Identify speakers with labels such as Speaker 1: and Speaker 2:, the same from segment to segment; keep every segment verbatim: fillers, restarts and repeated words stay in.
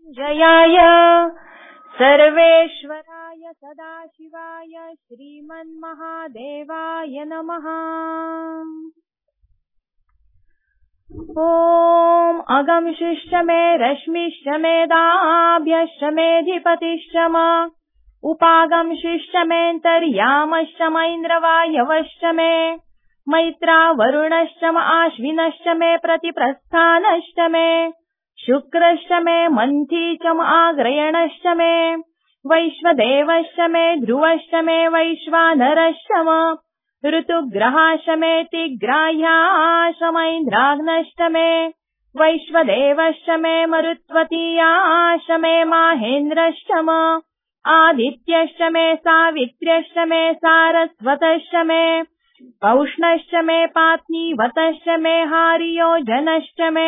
Speaker 1: जयाय सर्वेश्वराय सदाशिवाय श्रीमन्महादेवाय नमः। ॐ अगमशिश्च मे रश्मिश्च मे दाभ्यश्च मेधिपतिश्च म उपागमशिश्च मेऽन्तर्यामश्च मैन्द्रवायवश्च मे मैत्रा वरुणश्च म आश्विनश्च मे प्रतिप्रस्थानश्च मे शुक्रश्च मे मन्थी च म आग्रयणश्च मे वैश्वदेवश्च मे ध्रुवश्च मे वैश्वानरश्च म ऋतुग्रहाश्च मे तिग्राह्याश्च मैन्द्राग्नश्च मे वैश्वदेवश्च मे मरुत्वतीयाश्च मे माहेन्द्रश्च म आदित्यश्च मे सावित्र्यश्च मे सारस्वतश्च मे पौष्णश्च मे पात्नीवतश्च मे हारियोजनश्च मे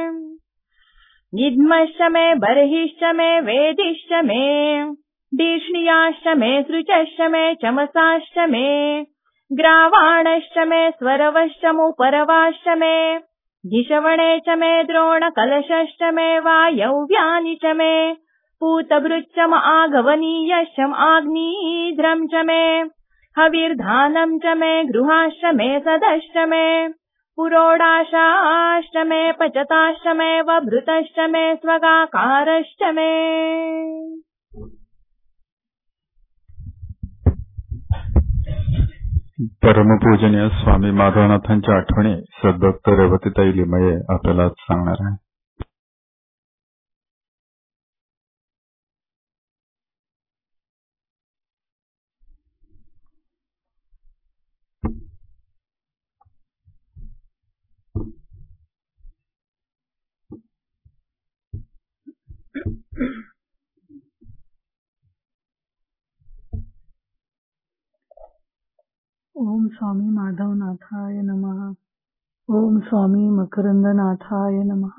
Speaker 1: निद्मश्च मे बर्हिश्च मे वेदिश्च मे दीक्ष्णियाश्च मे सृचश्च मे चमसाश्च मे ग्रावाणश्च मे स्वरवश्च मुपरवाश्च मे धिषवणे च मे द्रोणकलशश्च मे वायव्यानि च मे पूतभृच्च म आगवनीयश्च म आग्नीध्रं च मे हविर्धानं च मे गृहाश्च मे सदश्च मे पुरोडाशाश्च मे पचताश्च मे वभृतश्च मे स्वगाकारश्च मे।
Speaker 2: परमपूजनीय स्वामी माधवनाथांच्या आठवणी सद्भक्त रेवतीताई लिमये आपल्याला सांगणार आहे।
Speaker 3: ओम स्वामी माधवनाथाय नमः। ओम स्वामी मकरंदनाथाय नमः।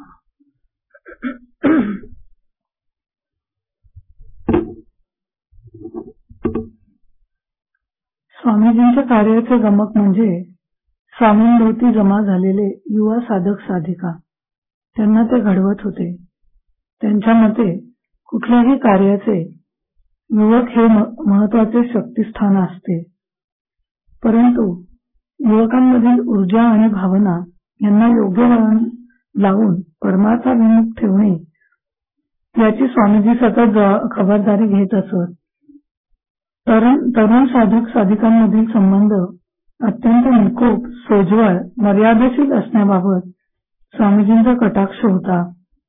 Speaker 3: स्वामीजींच्या कार्याचे गमक म्हणजे स्वामींभोवती जमा झालेले युवा साधक साधिका त्यांना ते घडवत होते। त्यांच्या मते कुठल्याही कार्याचे युवक हे महत्वाचे शक्तिस्थान असते, परंतु युवकांमधील ऊर्जा आणि भावना यांना योग्य वळण लावून परमार्थाभिमुख ठेवणे याची स्वामीजी सतत खबरदारी घेत असत। तरुण तरुण साधक साधिकांमधील संबंध अत्यंत निकोप, सोज्वळ, मर्यादेशीर असण्याबाबत स्वामीजींचा कटाक्ष होता।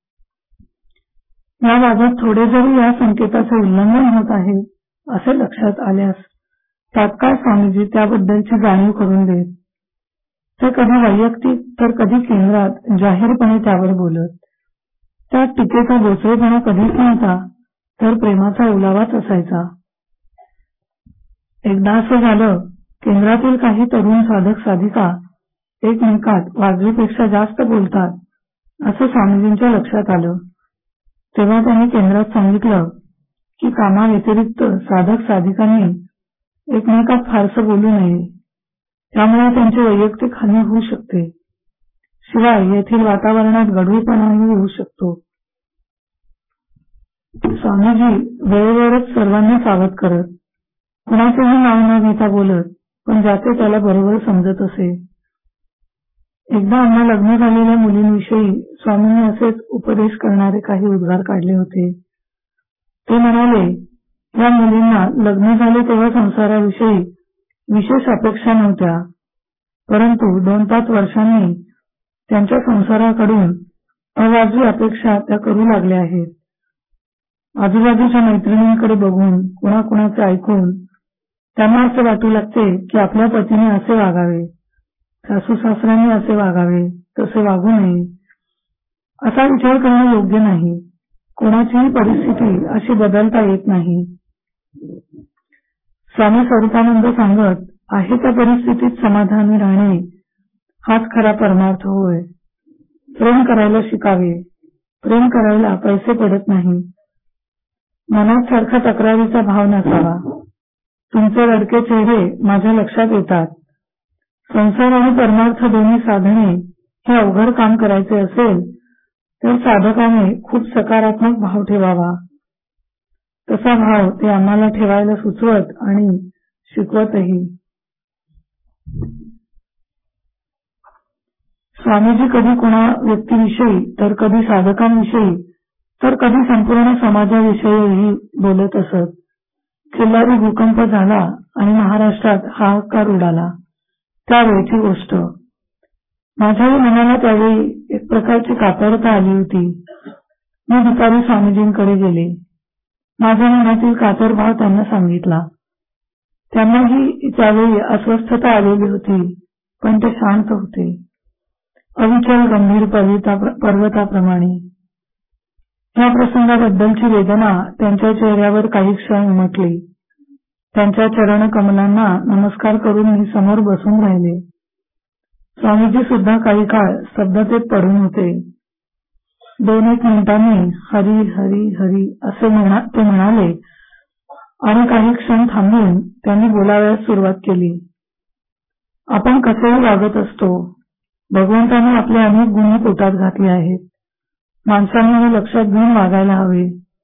Speaker 3: याबाबत थोडे जरी या संकेताचे उल्लंघन होत आहे असे लक्षात आल्यास तात्काळ स्वामीजी त्याबद्दलची जाणीव करून देत। ते कधी वैयक्तिक तर कधी केंद्रात जाहीरपणे त्यावर बोलत। त्या टीकेचा बोचरेपणा कधीच नव्हता, तर प्रेमाचा ओलावाच असायचा। एकदा असं झालं, केंद्रातील काही तरुण साधक साधिका एकमेकात वाजवीपेक्षा जास्त बोलतात असं स्वामीजींच्या लक्षात आलं। तेव्हा त्यांनी केंद्रात सांगितलं की कामाव्यतिरिक्त साधक साधिकांनी एकमेकात फारसं बोलू नये, त्यामुळे त्यांची वैयक्तिक हानी होऊ शकते, शिवाय येथील वातावरणात गढूळपणाही होऊ शकतो। स्वामीजी वेळेवरच सर्वांना सावध करत, कुणाचेही नाव न घेता बोलत, पण ज्याचे त्याला बरोबर समजत असे। एकदा आम्हा लग्न झालेल्या मुलींविषयी स्वामींनी असेच उपदेश करणारे काही उद्गार काढले होते। ते म्हणाले, या मुलींना लग्न झाले तेव्हा संसाराविषयी विशेष अपेक्षा नव्हत्या, परंतु दोन पाच वर्षांनी त्यांच्या संसाराकडून अवाजवी अपेक्षा त्या करू लागल्या आहेत। आजूबाजूच्या मैत्रिणींकडे बघून, कुणाकुणाचे ऐकून त्यांना असे वाटू लागते की आपल्या पतीने असे वागावे, सासू सासऱ्यांनी असे वागावे, तसे वागू नये। असा विचार करणं योग्य नाही। कोणाचीही परिस्थिती अशी बदलता येत नाही। स्वामी स्वरूपानंद सांगत, आहे त्या परिस्थितीत समाधानी राहणे हाच खरा परमार्थ होय। प्रेम करायला शिकावे। प्रेम करायला पैसे पडत नाही। मनात सारखा तक्रारीचा भाव नसावा। तुमचे रडके चेहरे माझ्या लक्षात येतात। संसार आणि परमार्थ दोन्ही साधणे हे अवघड काम करायचे असेल तर साधकाने खूप सकारात्मक भाव ठेवावा. तसा भाव ते आम्हाला ठेवायला सुचवत आणि शिकवतही. स्वामीजी कधी कोणा व्यक्तीविषयी तर कधी साधकांविषयी तर कधी संपूर्ण समाजाविषयीही बोलत असत. खिल्लारी भूकंप झाला आणि महाराष्ट्रात हाहाकार उडाला त्यावेळची गोष्ट. माझ्याही मनाला त्यावेळी एक प्रकारची कातरता आली होती. मी दुपारी स्वामीजींकडे गेले. माझ्या मनातील कातर भाव त्यांना सांगितला. त्यांनाही त्यावेळी अस्वस्थता आलेली होती, पण ते शांत होते, अविचल गंभीर पर्वताप्रमाणे. या प्रसंगाबद्दलची वेदना त्यांच्या चेहऱ्यावर काही क्षण उमटली. त्यांच्या चरण कमलांना नमस्कार करून मी समोर बसून राहिले. स्वामीजी सुद्धा काही काळ स्तब्धतेत पडून होते. दोन एक मिनिटांनी हरी हरी हरी असे म्हणा ते म्हणाले आणि काही क्षण थांबून त्यांनी बोलावयास सुरुवात केली. आपण कसेही वागत असतो. भगवंताने आपले अनेक गुण पोटात घातले आहेत. माणसाने हे लक्षात घेऊन वागायला हवे.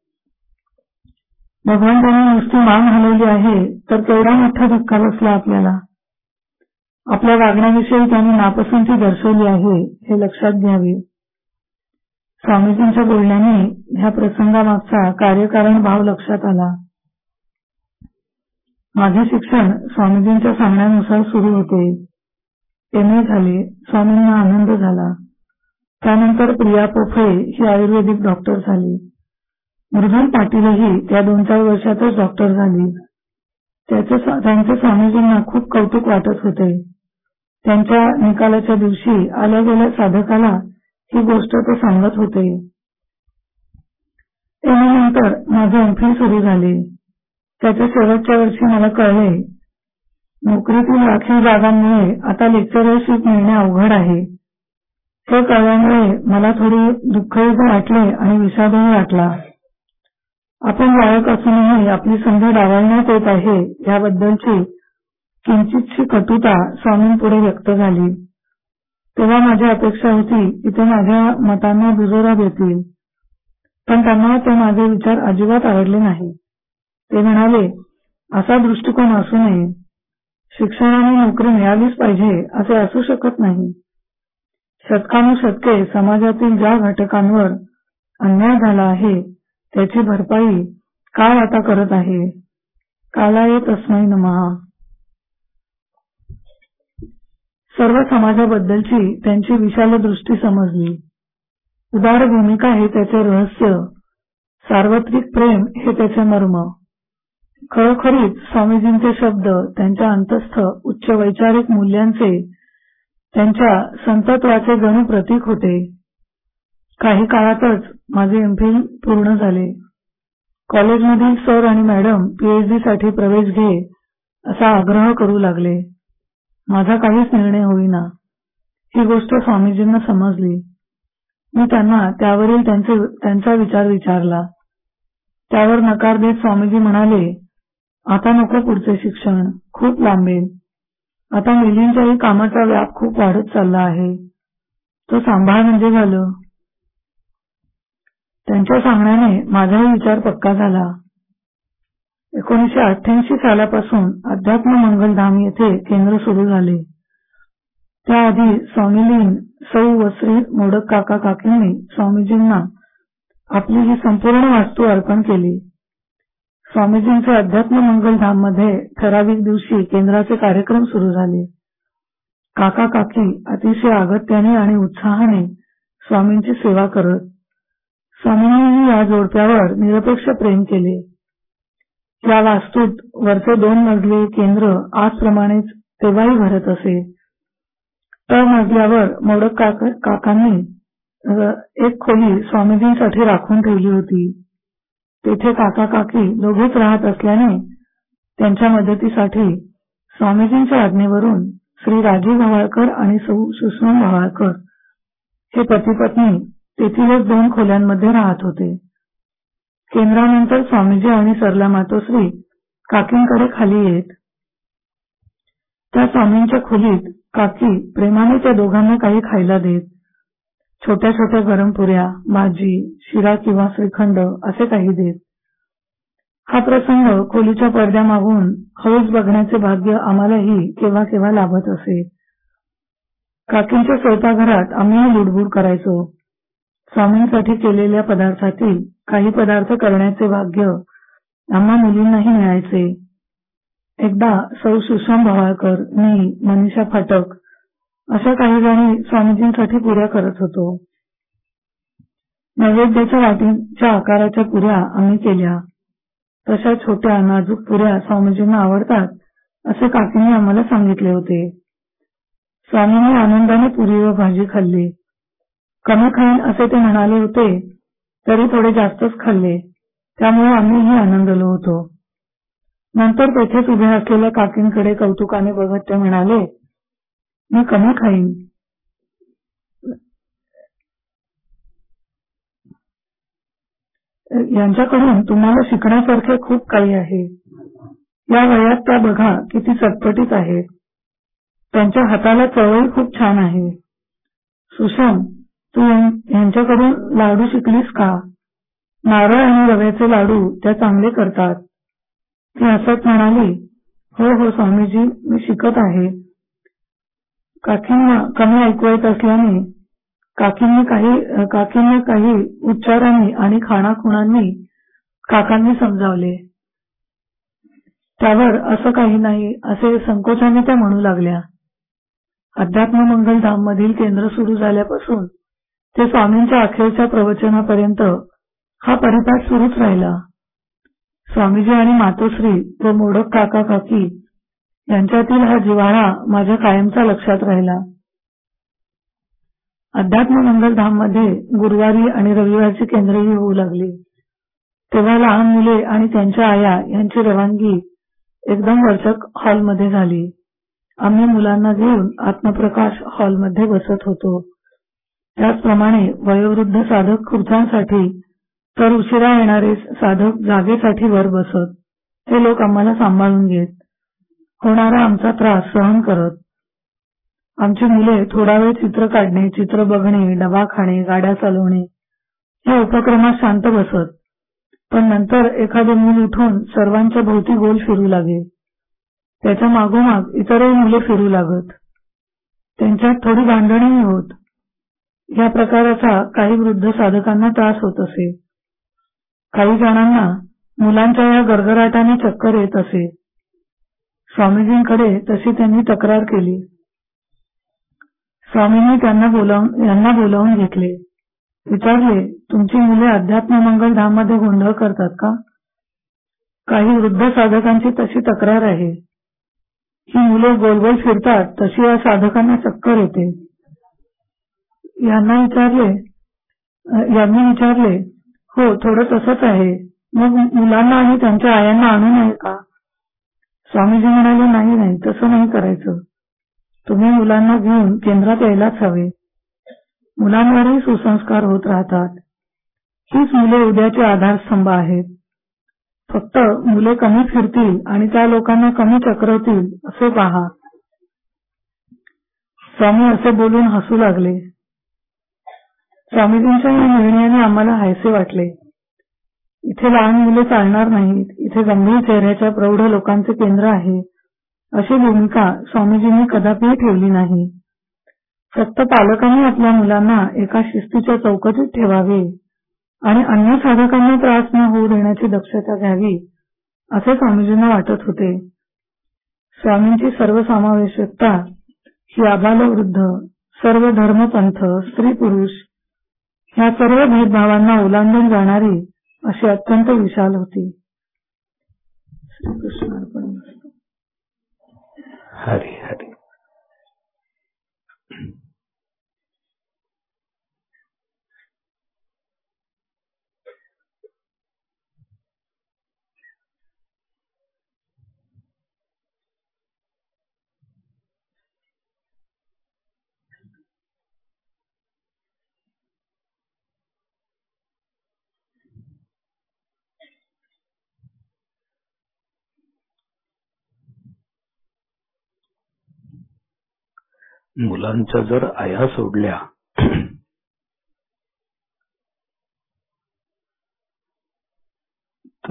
Speaker 3: भगवंताने नुसती मान हलवली आहे तर केवढा मोठा धक्का बसला आपल्याला. आपल्या वागण्याविषयी त्यांनी नापसंती दर्शवली आहे हे लक्षात घ्यावे. स्वामीजींच्या बोलण्याने ह्या प्रसंगामागचा कार्यकारण भाव लक्षात आला. माझे शिक्षण स्वामीजींच्या सांगण्यानुसार सुरू होते. एम ए झाले. स्वामींना आनंद झाला. त्यानंतर प्रिया पोफळे ही आयुर्वेदिक डॉक्टर झाली. मृदुल पाटीलही त्या दोन चार वर्षातच डॉक्टर झाली. त्याचे त्यांचे स्वामीजींना खूप कौतुक वाटत होते. त्यांच्या निकालाच्या दिवशी आल्या गेल्या साधकाला ही गोष्ट ते सांगत होते. एम ए नंतर माझे एम फिल सुरू झाले. त्याच्या शेवटच्या वर्षी मला कळले नोकरीतील राखीव जागांमुळे आता लेक्चरशिप मिळणे अवघड आहे. हे कळल्यामुळे मला थोडी दुःखही वाटले आणि विषादही वाटला. आपण लायक असूनही आपली संधी डावलण्यात येत आहे याबद्दलची किंचितशी कटुता स्वामींपुढे व्यक्त झाली. तेव्हा माझी अपेक्षा होती की ते माझ्या मतांना दुजोरा देतील, पण त्यांना ते माझे विचार अजिबात आवडले नाही. ते म्हणाले, असा दृष्टिकोन असू नये. शिक्षणाने नोकरी मिळालीच पाहिजे असे असू शकत नाही. शतकानुशतके समाजातील ज्या घटकांवर अन्याय झाला आहे त्याची भरपाई काळ आता करत आहे. कालाय तस्मै नमः. सर्व समाजाबद्दलची त्यांची विशाल दृष्टी समजली. उदार भूमिका हे त्याचे रहस्य, सार्वत्रिक प्रेम हे त्याचे मर्म. खरोखरीच स्वामीजींचे शब्द त्यांच्या अंतस्थ उच्च वैचारिक मूल्यांचे, त्यांच्या संतत्वाचे जणू प्रतीक होते. काही काळातच माझे एम फिल पूर्ण झाले. कॉलेजमधील सर आणि मॅडम पीएचडी साठी प्रवेश घे असा आग्रह करू लागले. माझा काहीच निर्णय होईना. ही गोष्ट स्वामीजींना समजली. मी त्यांना त्यावरील त्यांचे त्यांचा विचार विचारला. त्यावर नकार देत स्वामीजी म्हणाले, आता नको पुढचे शिक्षण, खूप लांबेल. आता मुलींच्याही कामाचा व्याप खूप वाढत चालला आहे. तो सांभाळ म्हणजे झालं. त्यांच्या सांगण्याने माझाही विचार पक्का झाला. एकोणीसशे अठ्ठ्याऐंशी सालापासून अध्यात्म मंगलधाम येथे केंद्र सुरू झाले. त्याआधी स्वामीलीन सौ व श्री मोडक काका काकींनी स्वामीजींना आपली ही संपूर्ण वास्तू अर्पण केली. स्वामीजींचे अध्यात्म मंगलधाम मध्ये ठराविक दिवशी केंद्राचे कार्यक्रम सुरू झाले. काका काकी अतिशय अगत्याने आणि उत्साहाने स्वामींची सेवा करत. स्वामींनी या जोडप्यावर निरपेक्ष प्रेम केले. या वास्तूत वरचे दोन मजले केंद्र आजप्रमाणेच तेव्हाही भरत असे. तळ मजल्यावर मोडक काका काकांनी एक खोली स्वामीजींसाठी राखून ठेवली होती. तेथे काका काकी दोघेच राहत असल्याने त्यांच्या मदतीसाठी स्वामीजींच्या आज्ञेवरून श्री राजीव भवाळकर आणि सौ सुषमा भवाळकर हे पती पत्नी तेथीलच दोन खोल्यांमध्ये राहत होते. केंद्रानंतर स्वामीजी आणि सरला मातोश्री काकींकडे खाली येत. त्या स्वामींच्या खोलीत काकी प्रेमाने त्या दोघांना काही खायला देत. छोट्या छोट्या गरम पुऱ्या, भाजी, शिरा किंवा श्रीखंड असे काही देत. हा प्रसंग खोलीच्या पडद्यामागून हळूच बघण्याचे भाग्य आम्हालाही केव्हा केव्हा लाभत असे. काकींच्या स्वयंपाकघरात आम्ही लुडबुड करायचो. स्वामींसाठी केलेल्या पदार्थातील काही पदार्थ करण्याचे भाग्य आम्हा मुलींनाही मिळायचे. एकदा सौ सुषम भवाळकर, मी, मनीषा फाटक अशा काही जणी स्वामीजींसाठी पुऱ्या करत होतो. नैवेद्याच्या वाटीच्या आकाराच्या पुऱ्या आम्ही केल्या. तशा छोट्या नाजूक पुऱ्या स्वामीजींना आवडतात असे काकींनी आम्हाला सांगितले होते. स्वामींनी आनंदाने पुरी व भाजी खाल्ली. कमी खाईन असे ते म्हणाले होते, तरी थोडे जास्तच खाल्ले. त्यामुळे आम्हीही आनंदलो होतो. नंतर तेथेच उभ्या असलेल्या काकींकडे कौतुकाने बघत ते म्हणाले, मी कमी खाईन. यांच्याकडून तुम्हाला शिकण्यासारखे खूप काही आहे. या वयात त्या बघा किती चटपटीत आहेत. त्यांच्या हाताला चवही खूप छान आहे. सुषम, तू यांच्याकडून लाडू शिकलीस का? नारळ आणि रव्याचे लाडू त्या चांगले करतात. ती हसत म्हणाली, हो हो स्वामीजी, मी शिकत आहे. काकींना कमी ऐकू येत असल्याने काकींनी काही काकींना काही उच्चारांनी आणि खाणाखुणांनी काकांनी समजावले. त्यावर असं काही नाही असे संकोचाने त्या म्हणू लागल्या. अध्यात्म मंगल धाम मधील केंद्र सुरू झाल्यापासून ते स्वामींच्या अखेरच्या प्रवचनापर्यंत हा परिपाठ सुरूच राहिला. स्वामीजी आणि मातोश्री व मोडक काका काकी यांच्यातील हा जिव्हाळा माझ्या कायमचा लक्षात राहिला. अध्यात्म मंगल धाम मध्ये गुरुवारी आणि रविवारची केंद्रही होऊ लागली. तेव्हा लहान मुले आणि त्यांच्या आया यांची रवानगी एकदम वरच्या हॉलमध्ये झाली. आम्ही मुलांना घेऊन आत्मप्रकाश हॉलमध्ये बसत होतो. त्याचप्रमाणे वयोवृद्ध साधक खुर्च्यांसाठी तर उशिरा येणारे साधक जागेसाठी वर बसत. हे लोक आम्हाला सांभाळून घेत, होणारा आमचा त्रास सहन करत. आमची मुले थोडा वेळ चित्र काढणे, चित्र बघणे, डबा खाणे, गाड्या चालवणे या उपक्रमात शांत बसत. पण नंतर एखादे मूल उठून सर्वांच्या भोवती गोल फिरू लागे. त्याच्या मागोमाग इतरही मुले फिरू लागत. त्यांच्यात थोडी भांडणही होत. या प्रकाराचा काही वृद्ध साधकांना त्रास होत असे. काही जणांना मुलांच्या या गरगराटाने चक्कर येत असे. स्वामीजींकडे तशी त्यांनी तक्रार केली. स्वामींनी त्यांना बोलावून यांना बोलावून घेतले. विचारले, तुमची मुले अध्यात्म मंगल धाम मध्ये गोंधळ करतात का? काही वृद्ध साधकांची तशी तक्रार आहे. ही मुले गोल गोल फिरतात तशी या साधकांना चक्कर येते. यांना विचारले यांनी विचारले हो, थोडं तसंच आहे. मग मुलांना आणि त्यांच्या आयांना आणू नये का? स्वामीजी म्हणाले, नाही नाही, तसं नाही करायचं. तुम्ही मुलांना घेऊन केंद्रात यायलाच हवे. मुलांवरही सुसंस्कार होत राहतात. हीच मुले उद्याचे आधारस्तंभ आहेत. फक्त मुले कमी फिरतील आणि त्या लोकांना कमी चक्रवतील असे पहा. स्वामी असे बोलून हसू लागले. स्वामीजींच्या या निर्णयाने आम्हाला हायसे वाटले. इथे लहान मुले चालणार नाहीत, इथे गंभीर चेहऱ्याच्या प्रौढ लोकांचे केंद्र आहे अशी भूमिका स्वामीजींनी कदापि ठेवली नाही. फक्त पालकांनी आपल्या मुलांना एका शिस्तीच्या चौकटीत ठेवावे आणि अन्य साधकांना त्रास न होऊ देण्याची दक्षता घ्यावी असे स्वामीजींना वाटत होते. स्वामींची सर्वसमावेशकता ही आबालवृद्ध, सर्व धर्मपंथ, स्त्री पुरुष ह्या सर्व भेदभावांना ओलांडून जाणारी अशी अत्यंत विशाल होती. श्रीकृष्ण अर्पण मस्तु.
Speaker 4: हरी हरी. मुलांच्या जर आया सोडल्या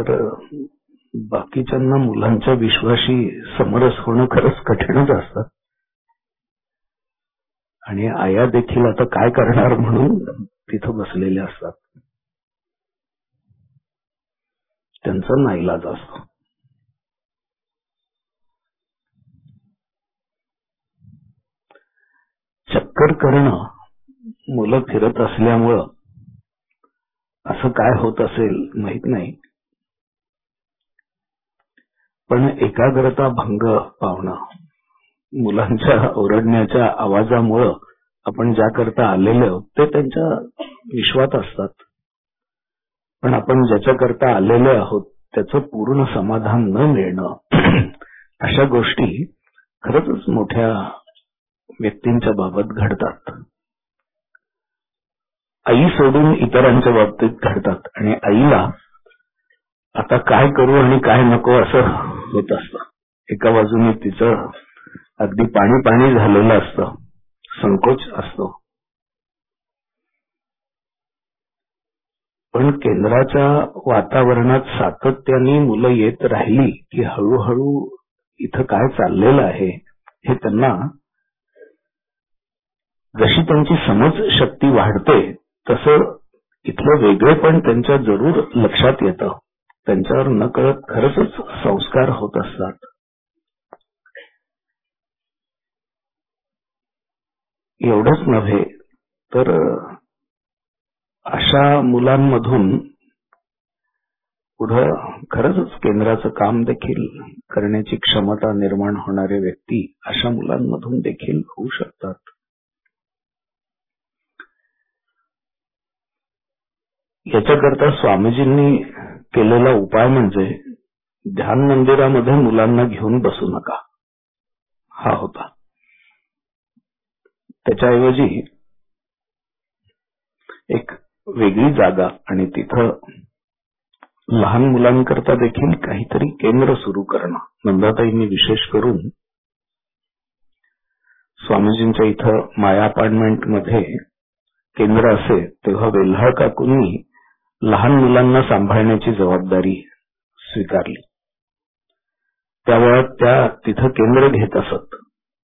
Speaker 4: तर बाकीच्यांना मुलांच्या विश्वाशी समरस होणं खरंच कठीणच असतं. आणि आया देखील आता काय करणार म्हणून तिथं बसलेल्या असतात. त्यांचा नाईलाज असतो. चक्कर करणं मुलं फिरत असल्यामुळं असं काय होत असेल माहित नाही, पण एकाग्रता भंग पावणं, मुलांच्या ओरडण्याच्या आवाजामुळं आपण ज्या करता आलेलो ते त्यांच्या विश्वात असतात, पण आपण ज्याच्या करता आलेले आहोत त्याचं पूर्ण समाधान न मिळणं अशा गोष्टी खरंच मोठ्या व्यक्तींच्या बाबत घडतात. आई सोडून इतरांच्या बाबतीत घडतात आणि आईला आता काय करू आणि काय नको असं होत असतं. एका बाजूने तिचं अगदी पाणी पाणी झालेलं असतं, संकोच असतो, पण केंद्राच्या वातावरणात सातत्याने मुलं येत राहिली की हळूहळू इथं काय चाललेलं आहे हे त्यांना, जशी त्यांची समज शक्ती वाढते तसं इथलं वेगळेपण त्यांच्या जरूर लक्षात येतं. त्यांच्यावर नकळत खरंच संस्कार होत असतात. एवढंच नव्हे तर अशा मुलांमधून पुढं खरंच केंद्राचं काम देखील करण्याची क्षमता निर्माण होणारे व्यक्ती अशा मुलांमधून देखील होऊ शकतात. याच्याकरता स्वामीजींनी केलेला उपाय म्हणजे ध्यान मंदिरामध्ये मुलांना घेऊन बसू नका हा होता. त्याच्याऐवजी एक वेगळी जागा आणि तिथं लहान मुलांकरता देखील काहीतरी केंद्र सुरू करणं. नंदाताईंनी विशेष करून स्वामीजींच्या इथं माया अपार्टमेंट मध्ये केंद्र असे तेव्हा वेल्हाळ काकूंनी लहान मुलांना सांभाळण्याची जबाबदारी स्वीकारली. त्यावेळेला त्या तिथं केंद्र घेत असत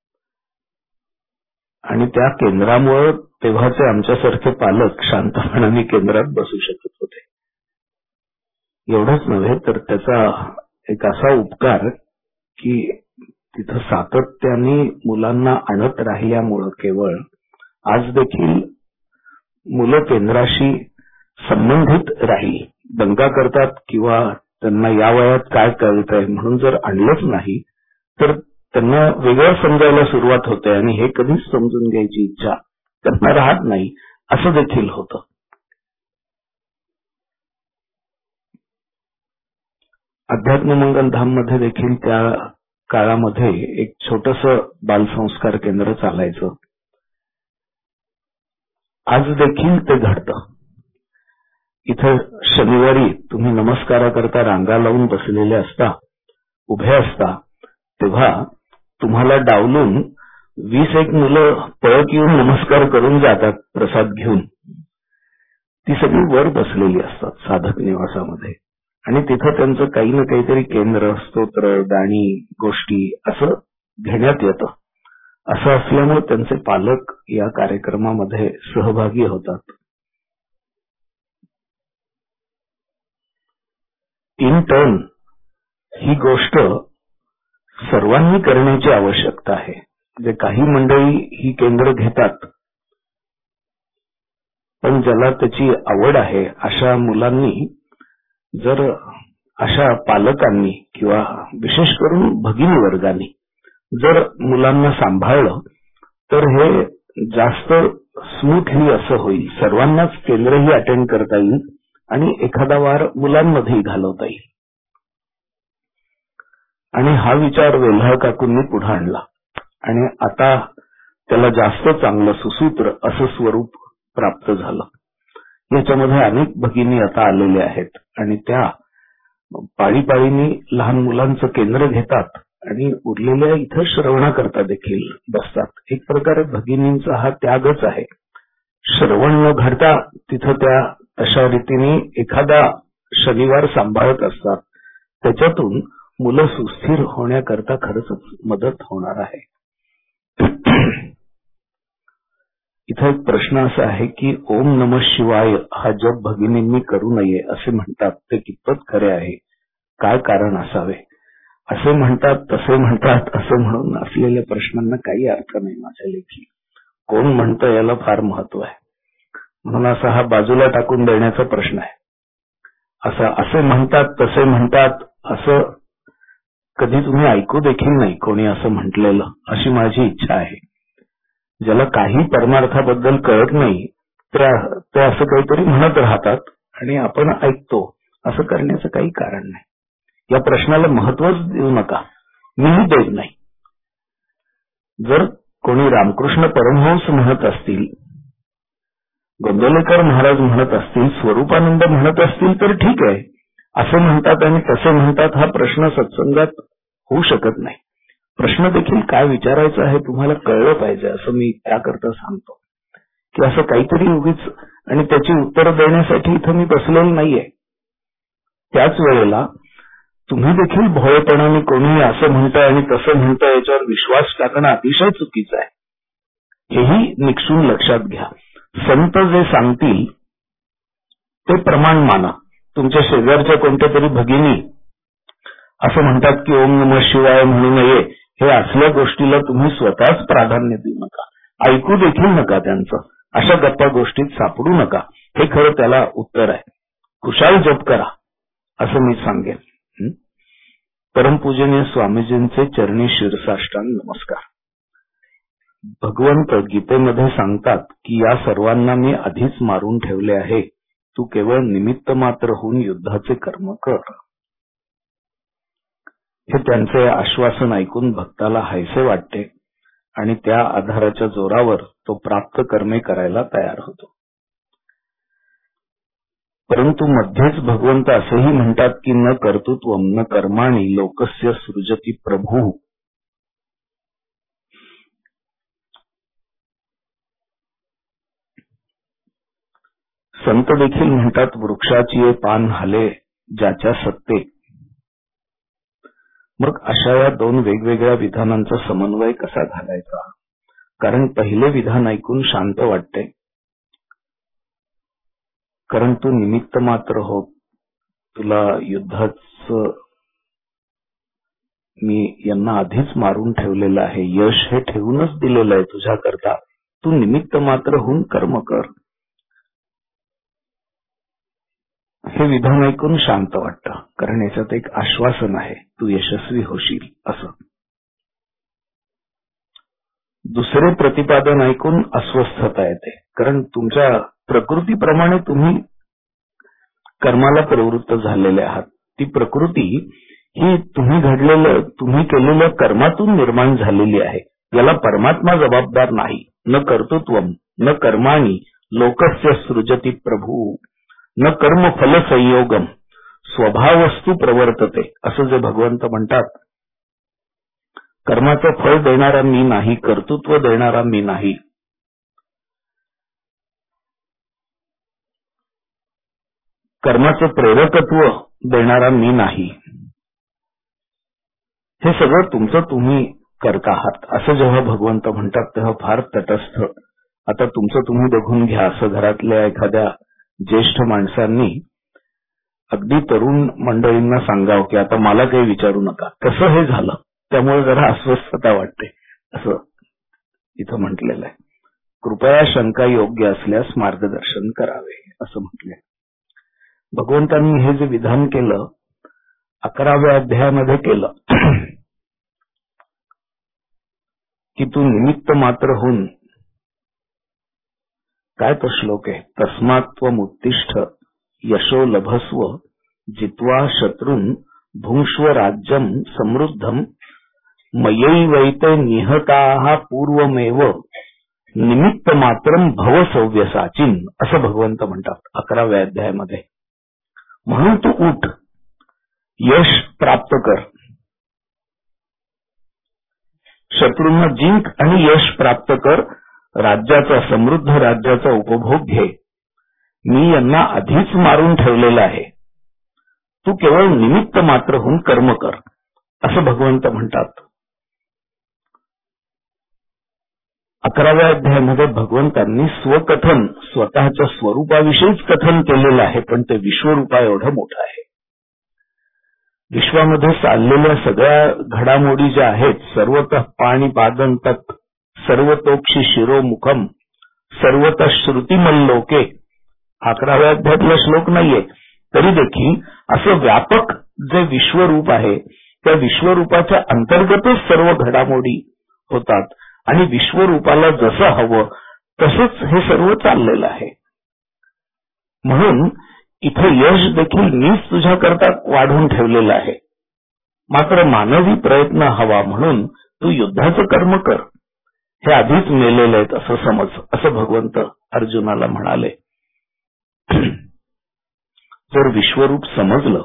Speaker 4: आणि त्या केंद्रामुळे तेव्हाचे आमच्यासारखे पालक शांतपणाने केंद्रात बसू शकत होते. एवढंच नव्हे तर त्याचा एक असा उपकार की तिथं सातत्याने मुलांना आणत राहिल्यामुळं केवळ आज देखील मुलं केंद्राशी संबंधित राहिली. दंगा करतात किंवा त्यांना या वयात काय कळतंय म्हणून जर आणलंच नाही तर त्यांना वेगळं समजायला सुरुवात होते आणि हे कधीच समजून घ्यायची इच्छा त्यांना राहत नाही, असं देखील होतं. अध्यात्ममंगल धाम मध्ये देखील त्या काळामध्ये एक छोटंसं बालसंस्कार केंद्र चालायचं. आज देखील ते घडतं. इथं शनिवारी तुम्ही नमस्काराकरता रांगा लावून बसलेले असता, उभे असता, तेव्हा तुम्हाला डावलून वीस एक मुलं पळत येऊन नमस्कार करून जातात प्रसाद घेऊन. ती सगळी वर बसलेली असतात साधक निवासामध्ये आणि तिथं त्यांचं काही ना काहीतरी केंद्र, स्तोत्र, गाणी, गोष्टी असं घेण्यात येतं. असं असल्यामुळे त्यांचे पालक या कार्यक्रमामध्ये सहभागी होतात. इन टर्न ही गोष्ट सर्वांनी करण्याची आवश्यकता आहे. जे काही मंडळी ही केंद्र घेतात पण ज्याला त्याची आवड आहे अशा मुलांनी, जर अशा पालकांनी किंवा विशेष करून भगिनी वर्गांनी जर मुलांना सांभाळलं तर हे जास्त स्मूथली असं होईल. सर्वांनाच केंद्रही अटेंड करता येईल आणि एखादा वार मुलांमध्येही घालवता येईल. आणि हा विचार वेल्हाळ काकूंनी पुढे आणला आणि आता त्याला जास्त चांगलं सुसूत्र असं स्वरूप प्राप्त झालं. याच्यामध्ये अनेक भगिनी आता आलेल्या आहेत आणि त्या पाळीपाळीनी लहान मुलांचं केंद्र घेतात आणि उरलेल्या इथं श्रवणा करता देखील बसतात. एक प्रकारे भगिनींचा हा त्यागच आहे. श्रवण न घडता तिथं त्या अशा रीतीने एखादा शनिवार सांभाळत असतात त्याच्यातून मुलं सुस्थिर होण्याकरता खरंच मदत होणार आहे. इथं एक प्रश्न असा आहे की ओम नमः शिवाय हा जप भगिनींनी करू नये असे म्हणतात, ते कितपत खरे आहे? काय कारण असावे? असे म्हणतात तसे म्हणतात असं म्हणून असलेल्या प्रश्नांना काही अर्थ नाही माझ्या लेखी. कोण म्हणतं याला फार महत्व आहे, म्हणून असा हा बाजूला टाकून देण्याचा प्रश्न आहे. असं असे म्हणतात तसे म्हणतात असं कधी तुम्ही ऐकू देखील नाही कोणी असं म्हटलेलं, अशी माझी इच्छा आहे. ज्याला काही परमार्थाबद्दल कळत नाही ते असं काहीतरी म्हणत राहतात आणि आपण ऐकतो, असं करण्याचं काही कारण नाही. या प्रश्नाला महत्वच देऊ नका, मीही देत नाही. जर कोणी रामकृष्ण परमहंस म्हणत असतील, गोंदवलेकर महाराज म्हणत असतील, स्वरूपानंद म्हणत असतील तर ठीक आहे. असं म्हणतात आणि तसे म्हणतात हा प्रश्न सत्संगात होऊ शकत नाही. प्रश्न देखील काय विचारायचा आहे तुम्हाला कळलं पाहिजे असं मी त्याकरता सांगतो, की असं काहीतरी उगीच आणि त्याची उत्तर देण्यासाठी इथं मी बसलेलो नाहीये. त्याच वेळेला तुम्ही देखील भोळेपणाने कोणी असं म्हणताय आणि तसं म्हणताय याच्यावर विश्वास टाकणं अतिशय चुकीचं आहे. हेही निक्षून लक्षात घ्या. संत जे सांगतील ते प्रमाण माना. तुमच्या शेजारच्या कोणत्या तरी भगिनी असं म्हणतात की ओम नमः शिवाय म्हणू नये, हे असल्या गोष्टीला तुम्ही स्वतःच प्राधान्य देऊ नका, ऐकू देखील नका त्यांचं. अशा गप्पा गोष्टीत सापडू नका. हे खरं त्याला उत्तर आहे. खुशाल जप करा असं मी सांगेन. परमपूजनीय स्वामीजींचे चरणी शिरसाष्टांग नमस्कार. भगवंत गीतेमध्ये सांगतात की या सर्वांना मी आधीच मारून ठेवले आहे, तू केवळ निमित्त मात्र होऊन युद्धाचे कर्म कर. हे त्यांचे आश्वासन ऐकून भक्ताला हायसे वाटते आणि त्या आधाराच्या जोरावर तो प्राप्त कर्मे करायला तयार होतो. परंतु मध्येच भगवंत असेही म्हणतात की न कर्तृत्वम न कर्माणि लोकस्य सृजती प्रभू. संत देखील म्हणतात वृक्षाची पान हाले ज्याच्या सत्ते. मग अशा या दोन वेगवेगळ्या विधानांचा समन्वय कसा घालायचा? कारण पहिले विधान ऐकून शांत वाटते, कारण तू निमित्त मात्र हो, तुला युद्धाच मी यांना आधीच मारून ठेवलेलं आहे, यश हे ठेवूनच दिलेलं आहे तुझ्याकरता, तू निमित्त मात्र होऊन कर्म कर. हे विधान ऐकून शांत वाटतं, कारण याच्यात एक आश्वासन आहे, तू यशस्वी होशील असं. दुसरे प्रतिपादन ऐकून अस्वस्थता येते, कारण तुमच्या प्रकृतीप्रमाणे तुम्ही कर्माला प्रवृत्त झालेले आहात. ती प्रकृती ही तुम्ही घडलेलं तुम्ही केलेल्या कर्मातून निर्माण झालेली आहे. याला परमात्मा जबाबदार नाही. न कर्तृत्वम न कर्माणि लोकस्य सृजती प्रभू न कर्म फल संयोगम स्वभावस्तु प्रवर्तते, असं जे भगवंत म्हणतात. कर्माचं फळ देणारा मी नाही, कर्तृत्व देणारा मी नाही. कर्माचं प्रेरकत्व देणारा मी नाही. हे सगळं तुमचं तुम्ही करत आहात असं जेव्हा भगवंत म्हणतात तेव्हा फार तटस्थ, आता तुमचं तुम्ही बघून घ्या असं घरातल्या एखाद्या ज्येष्ठ माणसांनी अगदी तरुण मंडळींना सांगावं की आता मला काही विचारू नका, कसं हे झालं, त्यामुळे जरा अस्वस्थता वाटते असं इथं म्हटलेलं आहे. कृपया शंका योग्य असल्यास मार्गदर्शन करावे असं म्हटलंय. भगवंतांनी हे जे विधान केलं अकराव्या अध्यायामध्ये केलं की तू निमित्त मात्र होऊन, काय तो श्लोक आहे, तस्मात्त्वमुत्तिष्ठ यशो लभस्व जित्वा शत्रून् भुंक्ष्व राज्यं समृद्धं मयैवैते निहताः पूर्वमेव निमित्त मात्रं भव सव्यसाचिन, असं भगवंत म्हणतात अकराव्या अध्यायामध्ये. म्हणून तू उठ, यश प्राप्त कर, शत्रूंना जिंक आणि यश प्राप्त कर, राज्याचा समृद्ध राज्याचा उपभोग घे. मी यांना आधीच मारून ठेवलेला आहे. तू केवळ निमित्त मात्र होऊन कर्म कर, असं भगवंत म्हणतात. अकराव्या अध्यायामध्ये भगवंतांनी स्वकथन, स्वतःच्या स्वरूपाविषयीच कथन केलेलं आहे, पण ते विश्वरूपा एवढं मोठं आहे. विश्वामध्ये चाललेल्या सगळ्या घडामोडी ज्या आहेत, सर्वतः पाणीपादं तत् सर्वतोक्षी शिरोमुखम सर्वतः श्रुतिमल्लोके, अकराव्या अध्यायातला श्लोक नाहीये, तरी देखील असं व्यापक जे विश्वरूप आहे, त्या विश्वरूपाच्या अंतर्गतच सर्व घडामोडी होतात आणि विश्वरूपाला जसं हवं तसंच हे सर्व चाललेलं आहे. म्हणून इथं यश देखील मीच तुझ्याकरता वाढवून ठेवलेलं आहे, मात्र मानवी प्रयत्न हवा म्हणून तू युद्धाचं कर्म कर, हे आधीच मेलेले आहेत असं समज, असं भगवंत अर्जुनाला म्हणाले. जर विश्वरूप समजलं,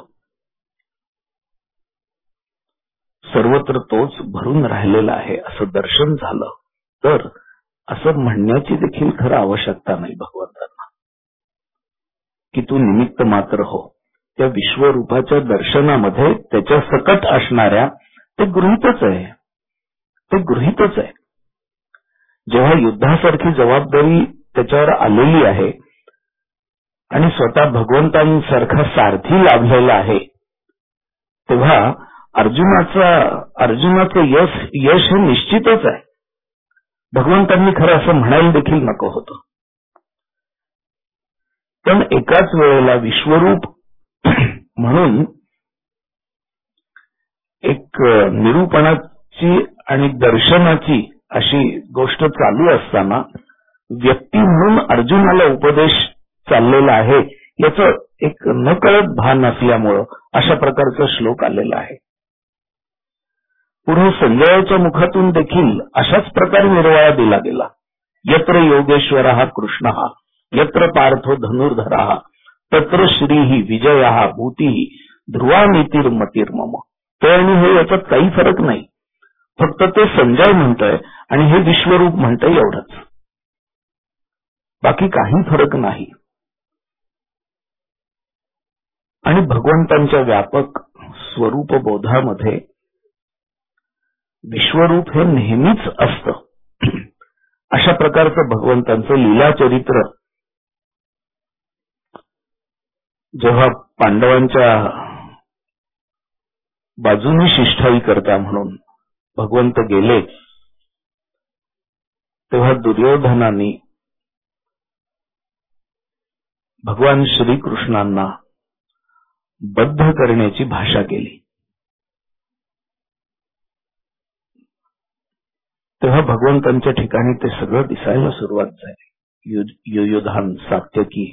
Speaker 4: सर्वत्र तोच भरून राहिलेला आहे असं दर्शन झालं, तर असं म्हणण्याची देखील खरं आवश्यकता नाही भगवंतांना की तू निमित्त मात्र हो. त्या विश्वरूपाच्या दर्शनामध्ये त्याच्या सकट असणाऱ्या ते गृहीतच आहे, ते गृहीतच आहे. जेव्हा युद्धासारखी जबाबदारी त्याच्यावर आलेली आहे आणि स्वतः भगवंतांसारखा सारथी लाभलेला आहे, तेव्हा अर्जुनाचा अर्जुनाचं यश यश हे निश्चितच आहे. भगवंतांनी खरं असं म्हणायला देखील नको होतं. पण एकाच वेळेला विश्वरूप म्हणून एक निरूपणाची आणि दर्शनाची अशी गोष्ट चालू असताना व्यक्ती म्हणून अर्जुनाला उपदेश चाललेला आहे याचं एक नकळत भान असल्यामुळं अशा प्रकारचा श्लोक आलेला आहे. पुढे संजयाच्या मुखातून देखील अशाच प्रकारे निर्वाळा दिला गेला. यत्र योगेश्वरः कृष्णः यत्र पार्थो धनुर्धरः तत्र श्रीही विजयः भूतिः ध्रुवानीतिर्मतिर्मम. ते आणि हे याच्यात काही फरक नाही, फक्त ते संजय म्हणतोय आणि हे विश्वरूप म्हणतंय एवढंच, बाकी काही फरक नाही. आणि भगवंतांच्या व्यापक स्वरूप बोधामध्ये विश्वरूप हे नेहमीच असतं. अशा प्रकारचं भगवंतांचं लीला चरित्र जेव्हा पांडवांच्या बाजूने शिष्टाई करता म्हणून भगवंत गेले, तेव्हा दुर्योधनाने भगवान श्रीकृष्णांना बद्ध करण्याची भाषा केली. तेव्हा भगवंतांच्या ठिकाणी ते सगळं दिसायला सुरुवात झाली. युयुधान, सात्यकी,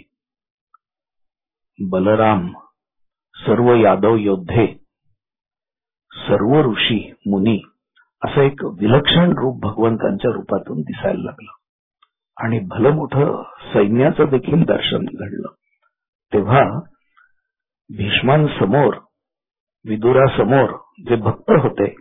Speaker 4: बलराम, सर्व यादव योद्धे, सर्व ऋषी मुनी, असं एक विलक्षण रूप भगवंतांच्या रूपातून दिसायला लागलं आणि भलं मोठं सैन्याचं देखील दर्शन घडलं. तेव्हा भीष्मांसमोर, विदुरासमोर जे भक्त होते,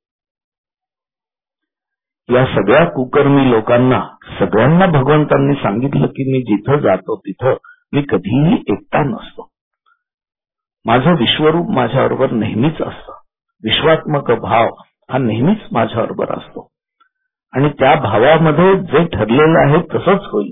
Speaker 4: या सगळ्या कुकर्मी लोकांना सगळ्यांना भगवंतांनी सांगितलं की मी जिथं जातो तिथं मी कधीही एकटा नसतो. माझं विश्वरूप माझ्याबरोबर नेहमीच असतं. विश्वात्मक भाव हा नेहमीच माझ्याबरोबर असतो आणि त्या भावामध्ये जे ठरलेलं आहे तसंच होईल.